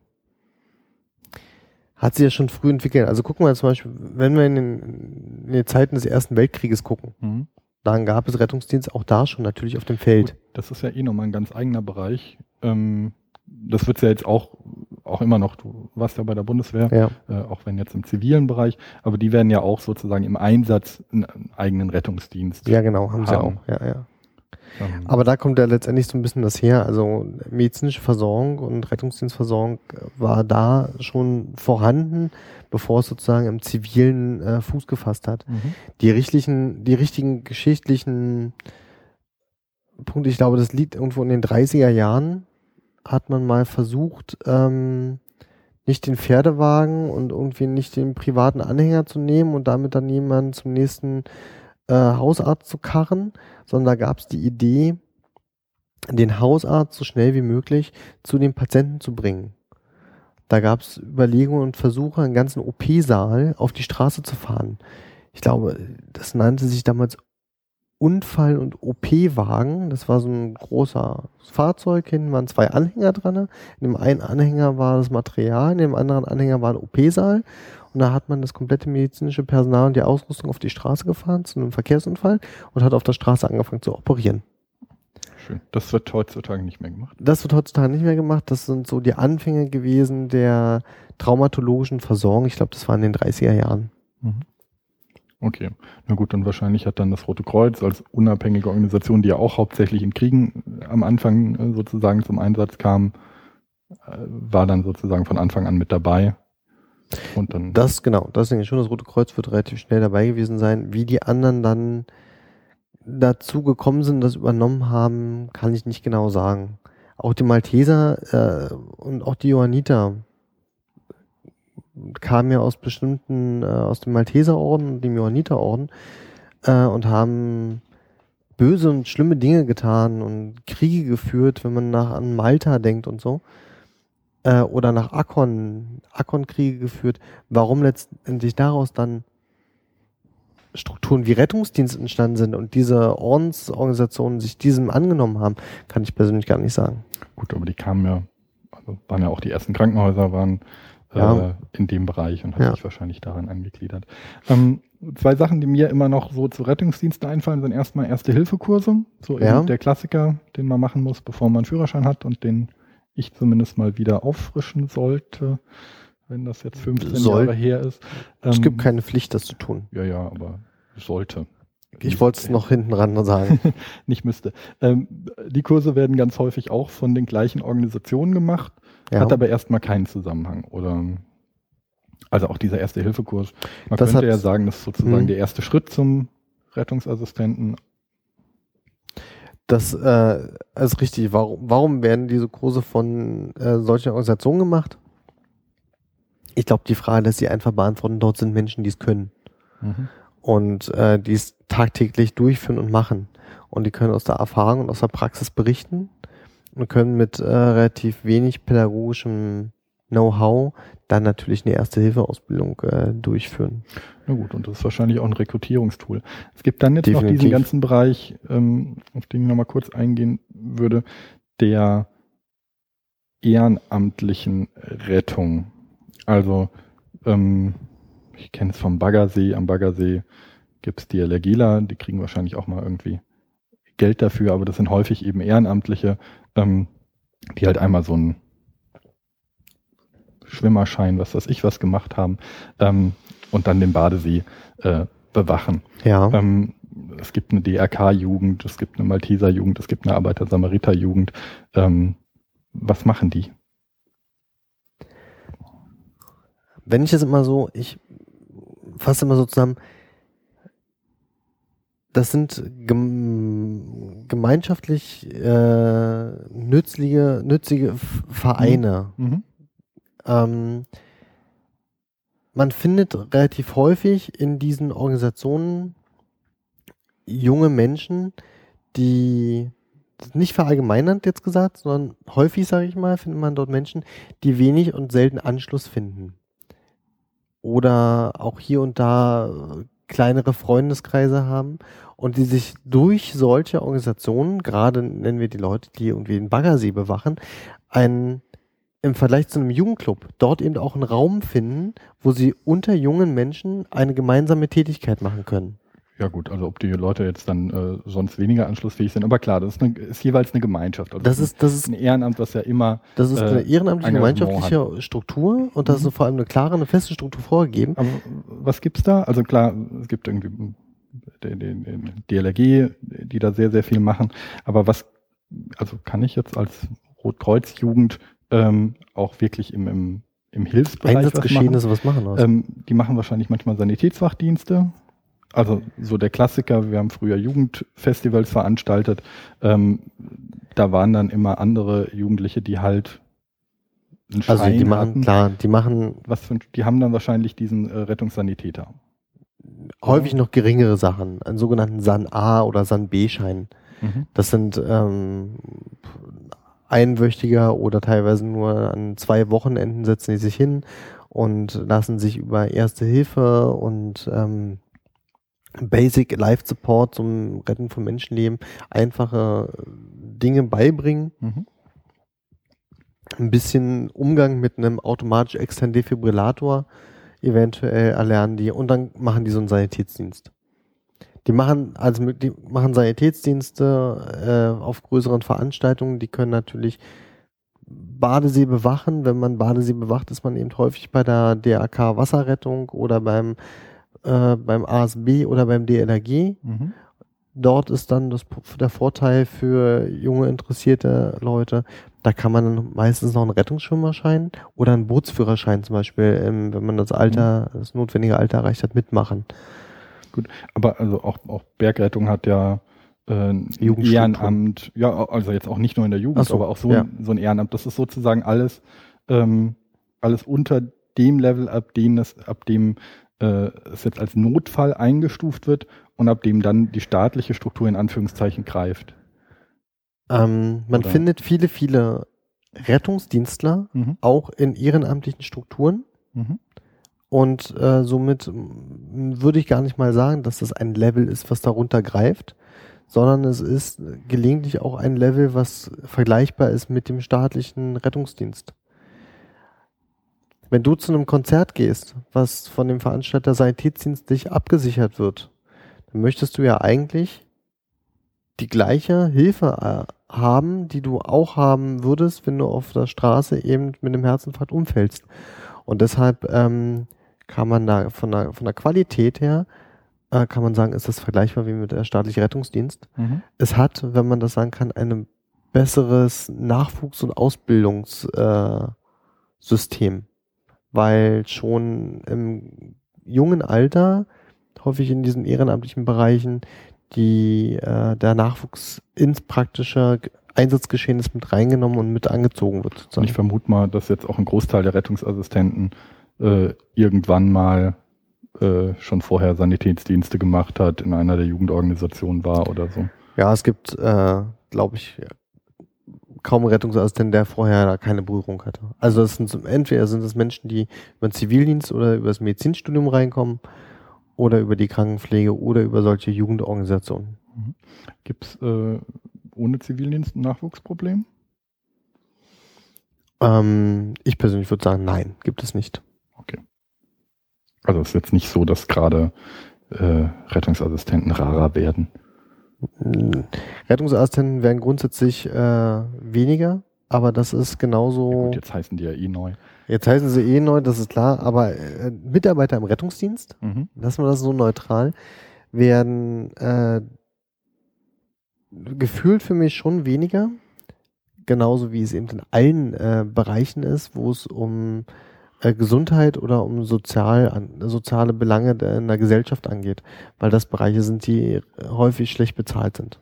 hat sich ja schon früh entwickelt. Also gucken wir zum Beispiel, wenn wir in den, in den Zeiten des Ersten Weltkrieges gucken, mhm. dann gab es Rettungsdienst auch da schon natürlich auf dem Feld. Gut, das ist ja eh nochmal ein ganz eigener Bereich. Ähm, das wird ja jetzt auch, auch immer noch, du warst ja bei der Bundeswehr, ja. äh, auch wenn jetzt im zivilen Bereich, aber die werden ja auch sozusagen im Einsatz einen eigenen Rettungsdienst. Ja, genau, haben, haben. sie auch. Ja, ja. Ähm. Aber da kommt ja letztendlich so ein bisschen das her. Also medizinische Versorgung und Rettungsdienstversorgung war da schon vorhanden, bevor es sozusagen im zivilen äh, Fuß gefasst hat. Mhm. Die richtigen, die richtigen geschichtlichen Punkte, ich glaube, das liegt irgendwo in den dreißiger Jahren, hat man mal versucht, ähm, nicht den Pferdewagen und irgendwie nicht den privaten Anhänger zu nehmen und damit dann jemanden zum nächsten äh, Hausarzt zu karren, sondern da gab es die Idee, den Hausarzt so schnell wie möglich zu den Patienten zu bringen. Da gab es Überlegungen und Versuche, einen ganzen O P-Saal auf die Straße zu fahren. Ich glaube, das nannte sich damals Unfall- und O P-Wagen. Das war so ein großer Fahrzeug, hinten waren zwei Anhänger dran. In dem einen Anhänger war das Material, in dem anderen Anhänger war ein O P-Saal. Und da hat man das komplette medizinische Personal und die Ausrüstung auf die Straße gefahren zu einem Verkehrsunfall und hat auf der Straße angefangen zu operieren. Schön. Das wird heutzutage nicht mehr gemacht. Das wird heutzutage nicht mehr gemacht. Das sind so die Anfänge gewesen der traumatologischen Versorgung. Ich glaube, das war in den dreißiger Jahren. Mhm. Okay, na gut, und wahrscheinlich hat dann das Rote Kreuz als unabhängige Organisation, die ja auch hauptsächlich in Kriegen am Anfang sozusagen zum Einsatz kam, war dann sozusagen von Anfang an mit dabei. Und dann das, genau, das denke ich schon, das Rote Kreuz wird relativ schnell dabei gewesen sein. Wie die anderen dann dazu gekommen sind, das übernommen haben, kann ich nicht genau sagen. Auch die Malteser äh, und auch die Johanniter kamen ja aus bestimmten, äh, aus dem Malteserorden und dem Johanniterorden äh, und haben böse und schlimme Dinge getan und Kriege geführt, wenn man nach an Malta denkt und so. Äh, oder nach Akkon, Akkon-Kriege geführt. Warum letztendlich daraus dann Strukturen wie Rettungsdienst entstanden sind und diese Ordensorganisationen sich diesem angenommen haben, kann ich persönlich gar nicht sagen. Gut, aber die kamen ja, also waren ja auch die ersten Krankenhäuser, waren ja. äh, in dem Bereich und haben ja. sich wahrscheinlich daran angegliedert. Ähm, zwei Sachen, die mir immer noch so zu Rettungsdiensten einfallen, sind erstmal Erste-Hilfe-Kurse, so ja. eben der Klassiker, den man machen muss, bevor man einen Führerschein hat und den ich zumindest mal wieder auffrischen sollte, wenn das jetzt fünfzehn Soll. Jahre her ist. Es ähm, gibt keine Pflicht, das zu tun. Ja, ja, aber sollte. Ich wollte es noch hinten ran sagen. Nicht müsste. Ähm, die Kurse werden ganz häufig auch von den gleichen Organisationen gemacht, ja. hat aber erstmal keinen Zusammenhang. Oder also auch dieser Erste-Hilfe-Kurs. Man das könnte hat, ja sagen, das ist sozusagen mh. der erste Schritt zum Rettungsassistenten. Das äh, ist richtig. Warum, warum werden diese Kurse von äh, solchen Organisationen gemacht? Ich glaube, die Frage lässt sich einfach beantworten, dort sind Menschen, die es können. Mhm. Und äh, die es tagtäglich durchführen und machen. Und die können aus der Erfahrung und aus der Praxis berichten und können mit äh, relativ wenig pädagogischem Know-how dann natürlich eine Erste-Hilfe-Ausbildung äh, durchführen. Na gut, und das ist wahrscheinlich auch ein Rekrutierungstool. Es gibt dann jetzt Definitiv. noch diesen ganzen Bereich, ähm, auf den ich nochmal kurz eingehen würde, der ehrenamtlichen Rettung. Also ähm, ich kenne es vom Baggersee. Am Baggersee gibt es die Allergieler, die kriegen wahrscheinlich auch mal irgendwie Geld dafür, aber das sind häufig eben Ehrenamtliche, ähm, die halt einmal so einen Schwimmerschein, was weiß ich, was gemacht haben ähm, und dann den Badesee äh, bewachen. Ja. Ähm, es gibt eine D R K-Jugend, es gibt eine Malteser-Jugend, es gibt eine Arbeiter-Samariter-Jugend. Ähm, was machen die? Wenn ich es immer so, ich fasse immer so zusammen, das sind gem- gemeinschaftlich äh, nützliche, nützliche F- Vereine. Mhm. Ähm, man findet relativ häufig in diesen Organisationen junge Menschen, die, nicht verallgemeinernd jetzt gesagt, sondern häufig, sage ich mal, findet man dort Menschen, die wenig und selten Anschluss finden. Oder auch hier und da kleinere Freundeskreise haben und die sich durch solche Organisationen, gerade nennen wir die Leute, die irgendwie den Baggersee bewachen, einen im Vergleich zu einem Jugendclub dort eben auch einen Raum finden, wo sie unter jungen Menschen eine gemeinsame Tätigkeit machen können. Ja gut, also ob die Leute jetzt dann äh, sonst weniger anschlussfähig sind, aber klar, das ist, eine, ist jeweils eine Gemeinschaft. Also das ist das ist ein Ehrenamt, was ja immer das ist eine äh, ehrenamtliche Engagement gemeinschaftliche hat. Struktur und das Mhm. ist vor allem eine klare, eine feste Struktur vorgegeben. Aber was gibt's da? Also klar, es gibt irgendwie den, den, den D L R G, die da sehr, sehr viel machen, aber was, also kann ich jetzt als Rotkreuz-Jugend ähm, auch wirklich im, im, im Hilfsbereich Einsatzgeschehenes was machen aus. Ähm, die machen wahrscheinlich manchmal Sanitätswachdienste. Also so der Klassiker, wir haben früher Jugendfestivals veranstaltet. Ähm, da waren dann immer andere Jugendliche, die halt einen Schein Also die machen, hatten. klar, die machen Was für, die haben dann wahrscheinlich diesen äh, Rettungssanitäter. häufig noch geringere Sachen, einen sogenannten San A oder San B-Schein. Mhm. Das sind ähm, einwöchiger oder teilweise nur an zwei Wochenenden setzen die sich hin und lassen sich über Erste Hilfe und ähm, Basic Life Support zum Retten von Menschenleben, einfache Dinge beibringen. Mhm. Ein bisschen Umgang mit einem automatischen externen Defibrillator eventuell erlernen die und dann machen die so einen Sanitätsdienst. Die machen also die machen Sanitätsdienste äh, auf größeren Veranstaltungen, die können natürlich Badesee bewachen. Wenn man Badesee bewacht, ist man eben häufig bei der D R K Wasserrettung oder beim äh, beim A S B oder beim D L R G. Mhm. Dort ist dann das, der Vorteil für junge, interessierte Leute, da kann man dann meistens noch einen Rettungsschwimmerschein oder einen Bootsführerschein zum Beispiel, ähm, wenn man das Alter, das notwendige Alter erreicht hat, mitmachen. Gut, aber also auch, auch Bergrettung hat ja äh, ein Ehrenamt, ja, also jetzt auch nicht nur in der Jugend, so, aber auch so, ja. ein, so ein Ehrenamt. Das ist sozusagen alles, ähm, alles unter dem Level, ab dem es, ab dem äh, es jetzt als Notfall eingestuft wird und ab dem dann die staatliche Struktur in Anführungszeichen greift. Ähm, man Oder? findet viele, viele Rettungsdienstler Mhm. auch in ehrenamtlichen Strukturen. Mhm. Und äh, somit m, würde ich gar nicht mal sagen, dass das ein Level ist, was darunter greift, sondern es ist gelegentlich auch ein Level, was vergleichbar ist mit dem staatlichen Rettungsdienst. Wenn du zu einem Konzert gehst, was von dem Veranstalter sanitätsdienstlich abgesichert wird, dann möchtest du ja eigentlich die gleiche Hilfe äh, haben, die du auch haben würdest, wenn du auf der Straße eben mit einem Herzinfarkt umfällst. Und deshalb ähm, kann man da von der, von der Qualität her, äh, kann man sagen, ist das vergleichbar wie mit der staatliche Rettungsdienst. Mhm. Es hat, wenn man das sagen kann, ein besseres Nachwuchs- und Ausbildungssystem, äh, weil schon im jungen Alter, häufig in diesen ehrenamtlichen Bereichen, die äh, der Nachwuchs ins praktische Einsatzgeschehen ist mit reingenommen und mit angezogen wird. Und ich vermute mal, dass jetzt auch ein Großteil der Rettungsassistenten äh, irgendwann mal äh, schon vorher Sanitätsdienste gemacht hat, in einer der Jugendorganisationen war oder so. Ja, es gibt, äh, glaube ich, kaum einen Rettungsassistenten, der vorher da keine Berührung hatte. Also das sind entweder sind es Menschen, die über den Zivildienst oder über das Medizinstudium reinkommen oder über die Krankenpflege oder über solche Jugendorganisationen. Mhm. Gibt es äh, ohne Zivildienst ein Nachwuchsproblem? Ähm, ich persönlich würde sagen, nein, gibt es nicht. Okay. Also es ist jetzt nicht so, dass gerade äh, Rettungsassistenten rarer werden. Rettungsassistenten werden grundsätzlich äh, weniger, aber das ist genauso. Ja gut, jetzt heißen die ja eh neu. Jetzt heißen sie eh neu, das ist klar, aber äh, Mitarbeiter im Rettungsdienst, Mhm. lassen wir das so neutral, werden äh, gefühlt für mich schon weniger, genauso wie es eben in allen äh, Bereichen ist, wo es um äh, Gesundheit oder um sozial, an, soziale Belange der, in der Gesellschaft angeht, weil das Bereiche sind, die häufig schlecht bezahlt sind.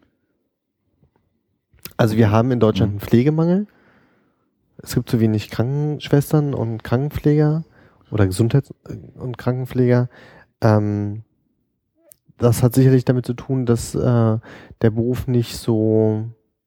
Also wir haben in Deutschland einen Pflegemangel. Es gibt zu wenig Krankenschwestern und Krankenpfleger oder Gesundheits- und Krankenpfleger. Ähm, das hat sicherlich damit zu tun, dass äh, der Beruf nicht so,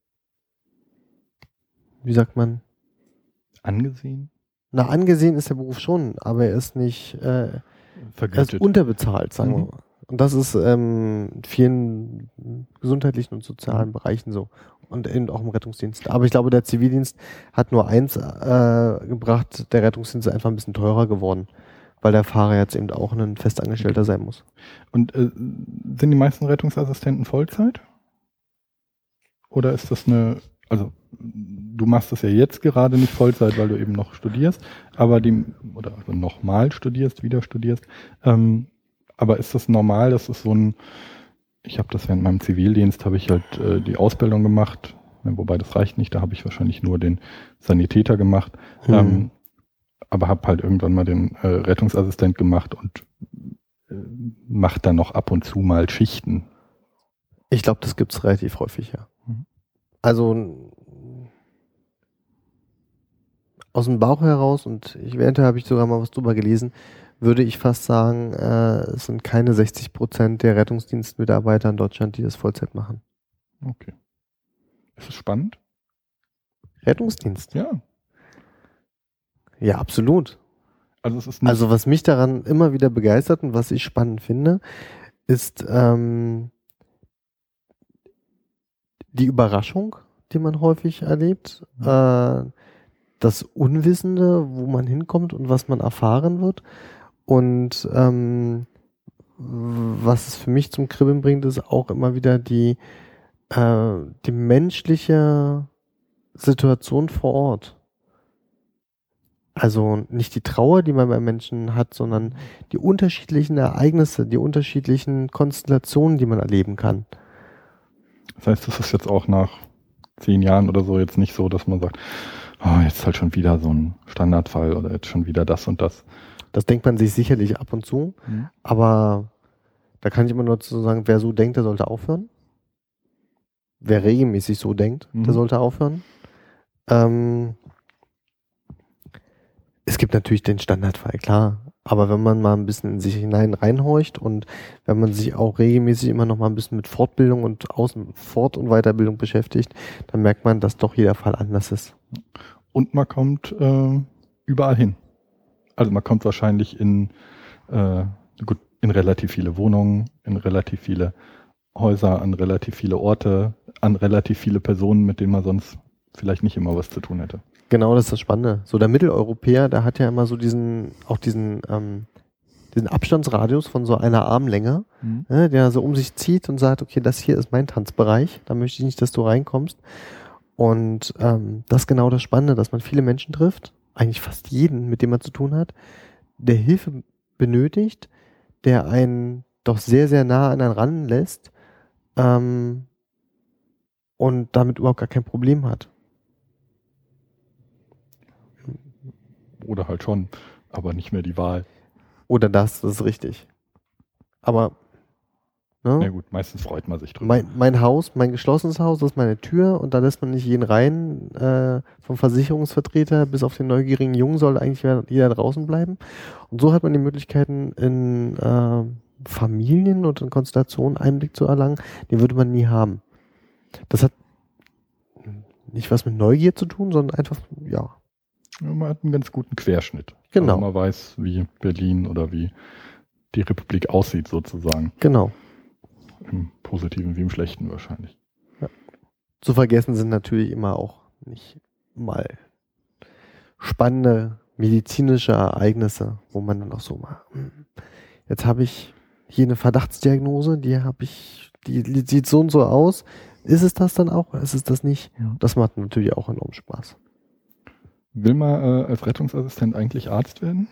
wie sagt man? Angesehen? Na, angesehen ist der Beruf schon, aber er ist nicht, äh, er ist unterbezahlt, sagen Mhm. wir mal. Und das ist ähm, in vielen gesundheitlichen und sozialen Mhm. Bereichen so. Und eben auch im Rettungsdienst. Aber ich glaube, der Zivildienst hat nur eins äh, gebracht, der Rettungsdienst ist einfach ein bisschen teurer geworden, weil der Fahrer jetzt eben auch ein Festangestellter sein muss. Und äh, sind die meisten Rettungsassistenten Vollzeit? Oder ist das eine, also du machst das ja jetzt gerade nicht Vollzeit, weil du eben noch studierst, aber die, oder also nochmal studierst, wieder studierst, ähm, aber ist das normal, dass es so ein, ich habe das während meinem Zivildienst, habe ich halt äh, die Ausbildung gemacht, wobei das reicht nicht, da habe ich wahrscheinlich nur den Sanitäter gemacht, Hm. ähm, aber habe halt irgendwann mal den äh, Rettungsassistent gemacht und äh, mache dann noch ab und zu mal Schichten. Ich glaube, das gibt's relativ häufig, ja. Mhm. Also aus dem Bauch heraus, und ich während habe ich sogar mal was drüber gelesen, würde ich fast sagen, äh, es sind keine sechzig Prozent der Rettungsdienstmitarbeiter in Deutschland, die das Vollzeit machen. Okay. Ist es spannend? Rettungsdienst? Ja. Ja, absolut. Also es ist nicht Also was mich daran immer wieder begeistert und was ich spannend finde, ist ähm, die Überraschung, die man häufig erlebt, mhm. äh, das Unwissende, wo man hinkommt und was man erfahren wird. Und ähm, was es für mich zum Kribbeln bringt, ist auch immer wieder die, äh, die menschliche Situation vor Ort. Also nicht die Trauer, die man bei Menschen hat, sondern die unterschiedlichen Ereignisse, die unterschiedlichen Konstellationen, die man erleben kann. Das heißt, das ist jetzt auch nach zehn Jahren oder so jetzt nicht so, dass man sagt, oh, jetzt ist halt schon wieder so ein Standardfall oder jetzt schon wieder das und das. Das denkt man sich sicherlich ab und zu, mhm. aber da kann ich immer nur zu sagen, wer so denkt, der sollte aufhören. Wer regelmäßig so denkt, mhm. der sollte aufhören. Ähm, es gibt natürlich den Standardfall, klar. Aber wenn man mal ein bisschen in sich hinein reinhorcht und wenn man sich auch regelmäßig immer noch mal ein bisschen mit Fortbildung und Außen-, Fort- und Weiterbildung beschäftigt, dann merkt man, dass doch jeder Fall anders ist. Und man kommt äh, überall hin. Also man kommt wahrscheinlich in, äh, gut, in relativ viele Wohnungen, in relativ viele Häuser, an relativ viele Orte, an relativ viele Personen, mit denen man sonst vielleicht nicht immer was zu tun hätte. Genau, das ist das Spannende. So der Mitteleuropäer, der hat ja immer so diesen, auch diesen, ähm, diesen Abstandsradius von so einer Armlänge, mhm. ne, der so um sich zieht und sagt, okay, das hier ist mein Tanzbereich, da möchte ich nicht, dass du reinkommst. Und ähm, das ist genau das Spannende, dass man viele Menschen trifft, eigentlich fast jeden, mit dem man zu tun hat, der Hilfe benötigt, der einen doch sehr, sehr nah an einen ranlässt ähm, und damit überhaupt gar kein Problem hat. Oder halt schon, aber nicht mehr die Wahl. Oder das, das ist richtig. Aber ne? Na gut, meistens freut man sich drüber. Mein, mein Haus, mein geschlossenes Haus, das ist meine Tür und da lässt man nicht jeden rein. Äh, vom Versicherungsvertreter bis auf den neugierigen Jungen soll eigentlich jeder draußen bleiben. Und so hat man die Möglichkeiten, in äh, Familien und in Konstellationen Einblick zu erlangen, den würde man nie haben. Das hat nicht was mit Neugier zu tun, sondern einfach, ja. Ja, man hat einen ganz guten Querschnitt. Genau. Also man weiß, wie Berlin oder wie die Republik aussieht sozusagen. Genau. Im Positiven wie im Schlechten wahrscheinlich. Ja. Zu vergessen sind natürlich immer auch nicht mal spannende medizinische Ereignisse, wo man dann auch so mal, jetzt habe ich hier eine Verdachtsdiagnose, die habe ich, die, die sieht so und so aus. Ist es das dann auch oder ist es das nicht? Ja. Das macht natürlich auch enorm Spaß. Will man äh, als Rettungsassistent eigentlich Arzt werden?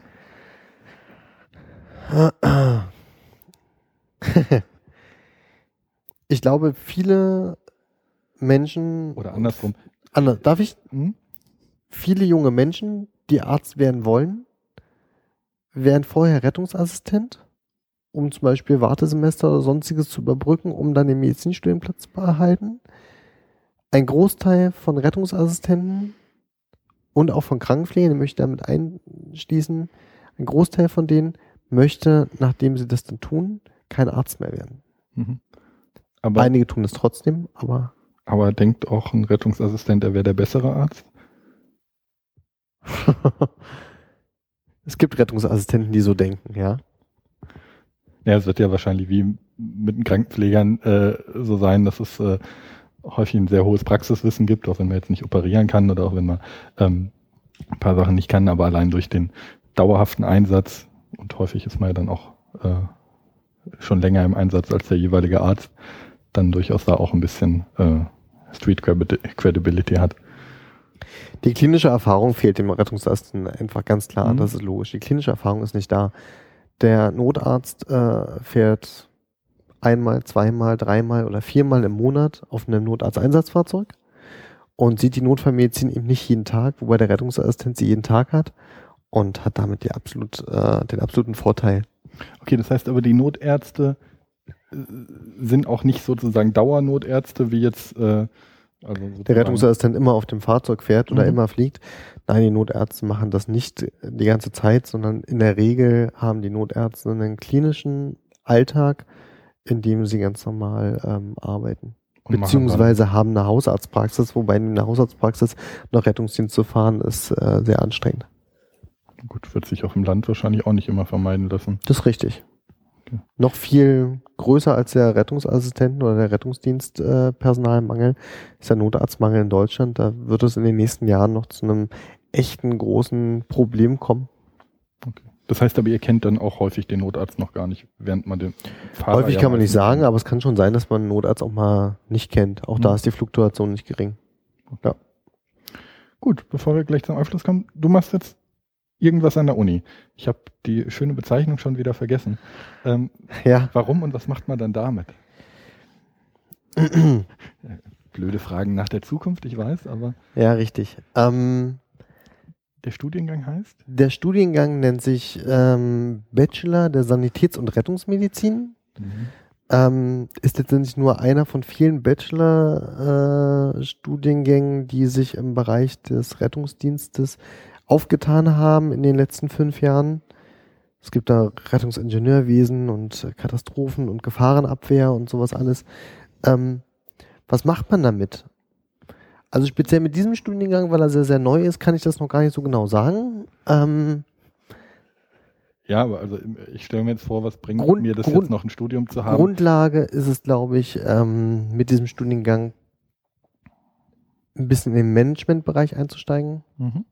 Ich glaube, viele Menschen... Oder andersrum. Anders, darf ich? Hm? Viele junge Menschen, die Arzt werden wollen, werden vorher Rettungsassistent, um zum Beispiel Wartesemester oder sonstiges zu überbrücken, um dann den Medizinstudienplatz zu erhalten. Ein Großteil von Rettungsassistenten und auch von Krankenpflegern, möchte ich damit einschließen, ein Großteil von denen möchte, nachdem sie das dann tun, kein Arzt mehr werden. Mhm. Aber einige tun es trotzdem, aber... Aber denkt auch ein Rettungsassistent, er wäre der bessere Arzt? Es gibt Rettungsassistenten, die so denken, ja. Ja, es wird ja wahrscheinlich wie mit den Krankenpflegern äh, so sein, dass es äh, häufig ein sehr hohes Praxiswissen gibt, auch wenn man jetzt nicht operieren kann oder auch wenn man ähm, ein paar Sachen nicht kann, aber allein durch den dauerhaften Einsatz, und häufig ist man ja dann auch äh, schon länger im Einsatz als der jeweilige Arzt, dann durchaus da auch ein bisschen äh, Street Credibility hat. Die klinische Erfahrung fehlt dem Rettungsassistenten einfach ganz klar, mhm. Das ist logisch. Die klinische Erfahrung ist nicht da. Der Notarzt äh, fährt einmal, zweimal, dreimal oder viermal im Monat auf einem Notarzteinsatzfahrzeug und sieht die Notfallmedizin eben nicht jeden Tag, wobei der Rettungsassistent sie jeden Tag hat und hat damit die absolut, äh, den absoluten Vorteil. Okay, das heißt aber, die Notärzte äh, sind auch nicht sozusagen Dauernotärzte, wie jetzt äh, also der Rettungsassistent immer auf dem Fahrzeug fährt oder mhm. immer fliegt. Nein, die Notärzte machen das nicht die ganze Zeit, sondern in der Regel haben die Notärzte einen klinischen Alltag, in dem sie ganz normal ähm, arbeiten. Und beziehungsweise haben eine Hausarztpraxis, wobei in der Hausarztpraxis noch Rettungsdienst zu fahren, ist äh, sehr anstrengend. Gut, wird sich auf dem Land wahrscheinlich auch nicht immer vermeiden lassen. Das ist richtig. Okay. Noch viel größer als der Rettungsassistenten- oder der Rettungsdienstpersonalmangel äh, ist der Notarztmangel in Deutschland. Da wird es in den nächsten Jahren noch zu einem echten großen Problem kommen. Okay. Das heißt aber, ihr kennt dann auch häufig den Notarzt noch gar nicht, während man den Fahrer Häufig ja kann man nicht sagen, kennt. aber es kann schon sein, dass man einen Notarzt auch mal nicht kennt. Auch mhm. da ist die Fluktuation nicht gering. Okay. Ja. Gut, bevor wir gleich zum Abschluss kommen, du machst jetzt irgendwas an der Uni. Ich habe die schöne Bezeichnung schon wieder vergessen. Ähm, ja. Warum und was macht man dann damit? Blöde Fragen nach der Zukunft, ich weiß, aber... Ja, richtig. Ähm, der Studiengang heißt? Der Studiengang nennt sich ähm, Bachelor der Sanitäts- und Rettungsmedizin. Mhm. Ähm, ist letztendlich nur einer von vielen Bachelor-Studiengängen, äh, die sich im Bereich des Rettungsdienstes aufgetan haben in den letzten fünf Jahren. Es gibt da Rettungsingenieurwesen und Katastrophen und Gefahrenabwehr und sowas alles. Ähm, was macht man damit? Also speziell mit diesem Studiengang, weil er sehr, sehr neu ist, kann ich das noch gar nicht so genau sagen. Ähm, ja, aber also ich stelle mir jetzt vor, was bringt Grund, mir das Grund, jetzt noch ein Studium zu haben? Grundlage ist es, glaube ich, ähm, mit diesem Studiengang ein bisschen in den Managementbereich einzusteigen. Mhm.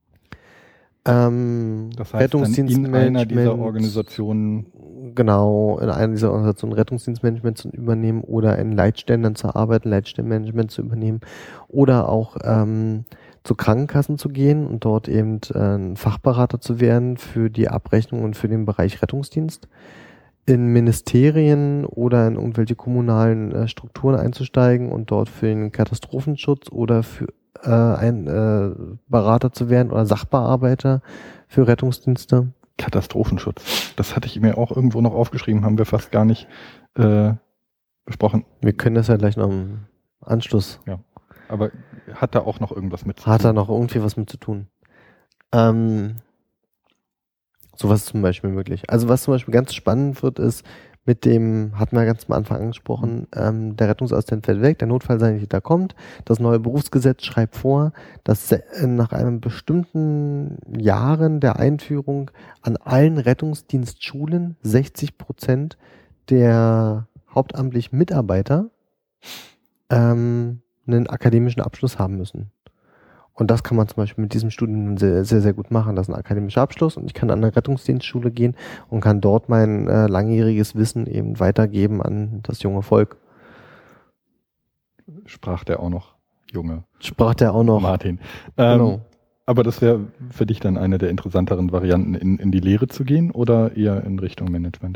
Ähm, das heißt, dann in einer dieser Organisationen, genau, in einer dieser Organisationen Rettungsdienstmanagement zu übernehmen oder in Leitstellen zu arbeiten, Leitstellenmanagement zu übernehmen oder auch ähm, zu Krankenkassen zu gehen und dort eben äh, ein Fachberater zu werden für die Abrechnung und für den Bereich Rettungsdienst, in Ministerien oder in irgendwelche kommunalen äh, Strukturen einzusteigen und dort für den Katastrophenschutz oder für äh, ein äh, Berater zu werden oder Sachbearbeiter für Rettungsdienste. Katastrophenschutz. Das hatte ich mir auch irgendwo noch aufgeschrieben, haben wir fast gar nicht äh, besprochen. Wir können das ja gleich noch im Anschluss. Ja, aber hat da auch noch irgendwas mit zu hat tun? Hat da noch irgendwie was mit zu tun. Ähm, sowas ist zum Beispiel möglich. Also was zum Beispiel ganz spannend wird, ist mit dem, hatten wir ganz am Anfang angesprochen, mhm. ähm, der Rettungsassistent fällt weg, der Notfallsanitäter kommt, das neue Berufsgesetz schreibt vor, dass nach einem bestimmten Jahren der Einführung an allen Rettungsdienstschulen sechzig Prozent der hauptamtlichen Mitarbeiter ähm, einen akademischen Abschluss haben müssen. Und das kann man zum Beispiel mit diesem Studium sehr, sehr, sehr gut machen. Das ist ein akademischer Abschluss und ich kann an eine Rettungsdienstschule gehen und kann dort mein äh, langjähriges Wissen eben weitergeben an das junge Volk. Sprach der auch noch junge? Sprach der auch noch. Martin. Ähm, genau. Aber das wäre für dich dann eine der interessanteren Varianten, in, in die Lehre zu gehen oder eher in Richtung Management?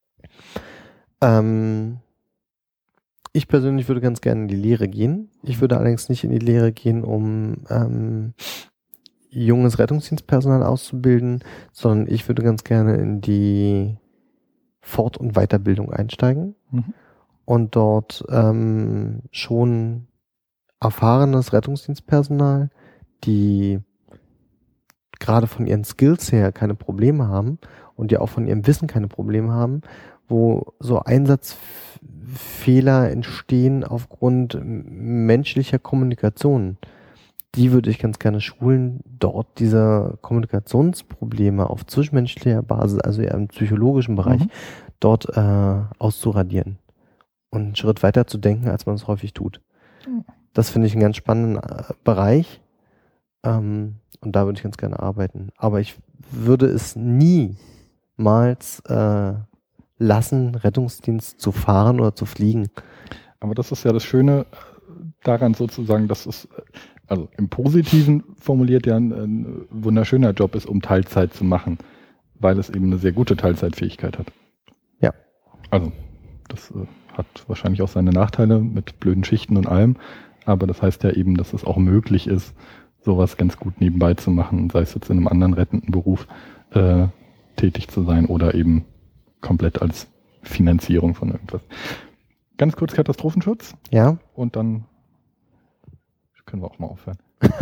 Ähm... Ich persönlich würde ganz gerne in die Lehre gehen. Ich würde allerdings nicht in die Lehre gehen, um ähm, junges Rettungsdienstpersonal auszubilden, sondern ich würde ganz gerne in die Fort- und Weiterbildung einsteigen mhm. und dort ähm, schon erfahrenes Rettungsdienstpersonal, die gerade von ihren Skills her keine Probleme haben und die auch von ihrem Wissen keine Probleme haben, wo so Einsatzfehler entstehen aufgrund menschlicher Kommunikation. Die würde ich ganz gerne schulen, dort diese Kommunikationsprobleme auf zwischenmenschlicher Basis, also eher im psychologischen Bereich, mhm. dort äh, auszuradieren und einen Schritt weiter zu denken, als man es häufig tut. Mhm. Das finde ich einen ganz spannenden äh, Bereich ähm, und da würde ich ganz gerne arbeiten. Aber ich würde es niemals äh, lassen, Rettungsdienst zu fahren oder zu fliegen. Aber das ist ja das Schöne daran sozusagen, dass es also im Positiven formuliert ja ein, ein wunderschöner Job ist, um Teilzeit zu machen, weil es eben eine sehr gute Teilzeitfähigkeit hat. Ja. Also das äh, hat wahrscheinlich auch seine Nachteile mit blöden Schichten und allem, aber das heißt ja eben, dass es auch möglich ist, sowas ganz gut nebenbei zu machen, sei es jetzt in einem anderen rettenden Beruf äh, tätig zu sein oder eben komplett als Finanzierung von irgendwas. Ganz kurz Katastrophenschutz. Ja. Und dann können wir auch mal aufhören.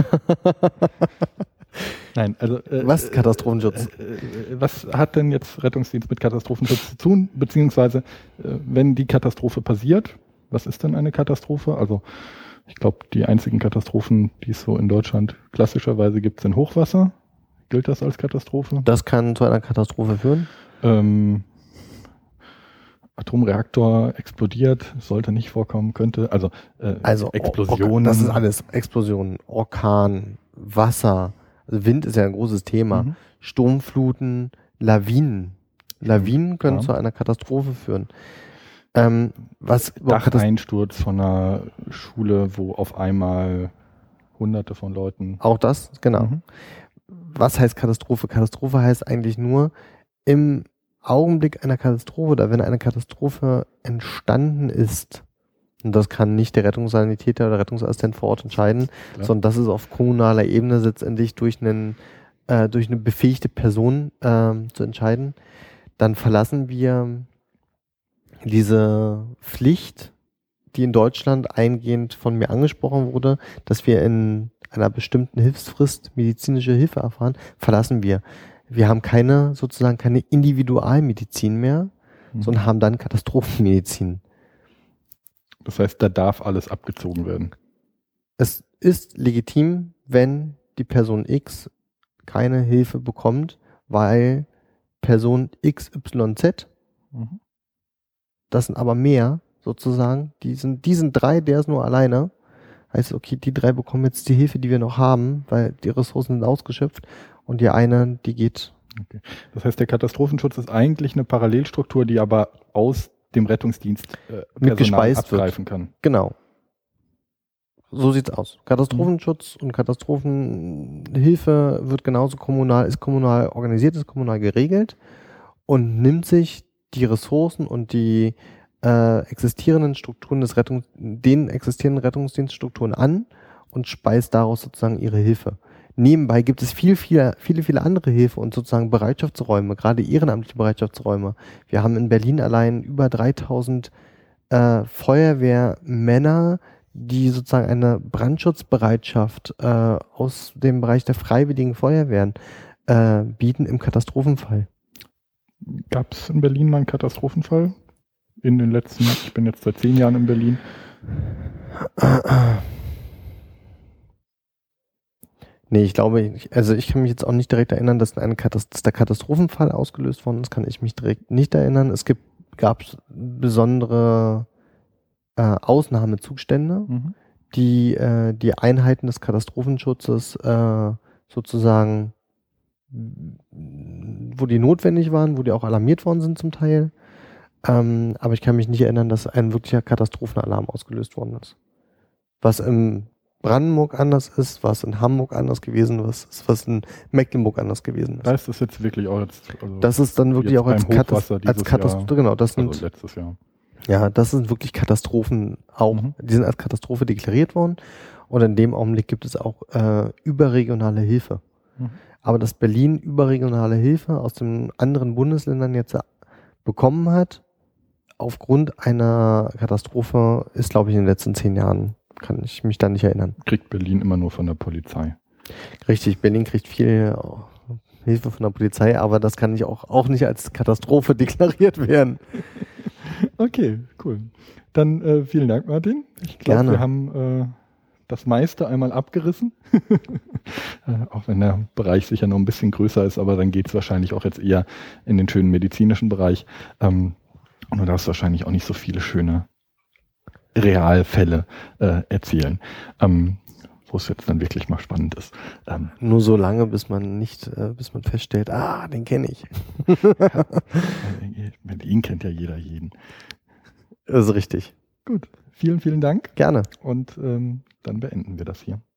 Nein, also äh, was Katastrophenschutz? Äh, äh, was hat denn jetzt Rettungsdienst mit Katastrophenschutz zu tun? Beziehungsweise, äh, wenn die Katastrophe passiert, was ist denn eine Katastrophe? Also ich glaube, die einzigen Katastrophen, die es so in Deutschland klassischerweise gibt, sind Hochwasser. Gilt das als Katastrophe? Das kann zu einer Katastrophe führen. Ähm, Atomreaktor explodiert, sollte nicht vorkommen, könnte, also, äh, also Explosionen. Das ist alles Explosionen, Orkan, Wasser, also Wind ist ja ein großes Thema, Mhm. Sturmfluten, Lawinen. Lawinen können ja. zu einer Katastrophe führen. Ähm, was Dacheinsturz von einer Schule, wo auf einmal hunderte von Leuten. Auch das, genau. Mhm. Was heißt Katastrophe? Katastrophe heißt eigentlich nur im Augenblick einer Katastrophe oder wenn eine Katastrophe entstanden ist, und das kann nicht der Rettungssanitäter oder Rettungsassistent vor Ort entscheiden, Klar. sondern das ist auf kommunaler Ebene letztendlich durch einen äh, durch eine befähigte Person äh, zu entscheiden, dann verlassen wir diese Pflicht, die in Deutschland eingehend von mir angesprochen wurde, dass wir in einer bestimmten Hilfsfrist medizinische Hilfe erfahren, verlassen wir. Wir haben keine, sozusagen keine Individualmedizin mehr, Mhm. sondern haben dann Katastrophenmedizin. Das heißt, da darf alles abgezogen werden. Es ist legitim, wenn die Person X keine Hilfe bekommt, weil Person X Y Z, Mhm. das sind aber mehr sozusagen, die sind, die sind drei, der ist nur alleine. Heißt, okay, die drei bekommen jetzt die Hilfe, die wir noch haben, weil die Ressourcen sind ausgeschöpft und die eine, die geht. Okay. Das heißt, der Katastrophenschutz ist eigentlich eine Parallelstruktur, die aber aus dem Rettungsdienst äh, Personal Mitgespeist abgreifen wird. kann. Genau. So sieht's aus. Katastrophenschutz und Katastrophenhilfe wird genauso kommunal, ist kommunal organisiert, ist kommunal geregelt und nimmt sich die Ressourcen und die äh, existierenden Strukturen des Rettungs, den existierenden Rettungsdienststrukturen an und speist daraus sozusagen ihre Hilfe. Nebenbei gibt es viel, viel, viele, viele andere Hilfe und sozusagen Bereitschaftsräume, gerade ehrenamtliche Bereitschaftsräume. Wir haben in Berlin allein über dreitausend äh, Feuerwehrmänner, die sozusagen eine Brandschutzbereitschaft äh, aus dem Bereich der freiwilligen Feuerwehren äh, bieten im Katastrophenfall. Gab es in Berlin mal einen Katastrophenfall? In den letzten, ich bin jetzt seit zehn Jahren in Berlin. Nee, ich glaube, ich, also ich kann mich jetzt auch nicht direkt erinnern, dass, eine Katast- dass der Katastrophenfall ausgelöst worden ist, kann ich mich direkt nicht erinnern. Es gibt, gab besondere äh, Ausnahmezustände, Mhm. die äh, die Einheiten des Katastrophenschutzes äh, sozusagen, wo die notwendig waren, wo die auch alarmiert worden sind zum Teil. Ähm, aber ich kann mich nicht erinnern, dass ein wirklicher Katastrophenalarm ausgelöst worden ist. Was im Brandenburg anders ist, was in Hamburg anders gewesen ist, was in Mecklenburg anders gewesen ist. Da ist das jetzt wirklich auch jetzt. Also Das ist dann wirklich jetzt auch als, beim Hochwasser Katast- als dieses Katastrophe, genau, das Also sind, letztes Jahr. ja, das sind wirklich Katastrophen auch, Mhm. die sind als Katastrophe deklariert worden und in dem Augenblick gibt es auch äh, überregionale Hilfe. Mhm. Aber dass Berlin überregionale Hilfe aus den anderen Bundesländern jetzt bekommen hat, aufgrund einer Katastrophe, ist, glaube ich, in den letzten zehn Jahren, kann ich mich da nicht erinnern. Kriegt Berlin immer nur von der Polizei. Richtig, Berlin kriegt viel Hilfe von der Polizei, aber das kann nicht auch, auch nicht als Katastrophe deklariert werden. Okay, cool. Dann äh, vielen Dank, Martin. Ich glaube, Gerne. wir haben äh, das meiste einmal abgerissen. äh, auch wenn der Bereich sicher noch ein bisschen größer ist, aber dann geht es wahrscheinlich auch jetzt eher in den schönen medizinischen Bereich. Ähm, und du darfst wahrscheinlich auch nicht so viele schöne Realfälle äh, erzählen, ähm, wo es jetzt dann wirklich mal spannend ist. Ähm, Nur so lange, bis man nicht, äh, bis man feststellt, ah, den kenne ich. Berlin kennt ja jeder jeden. Das ist richtig. Gut, vielen, vielen Dank Gerne. und ähm, dann beenden wir das hier.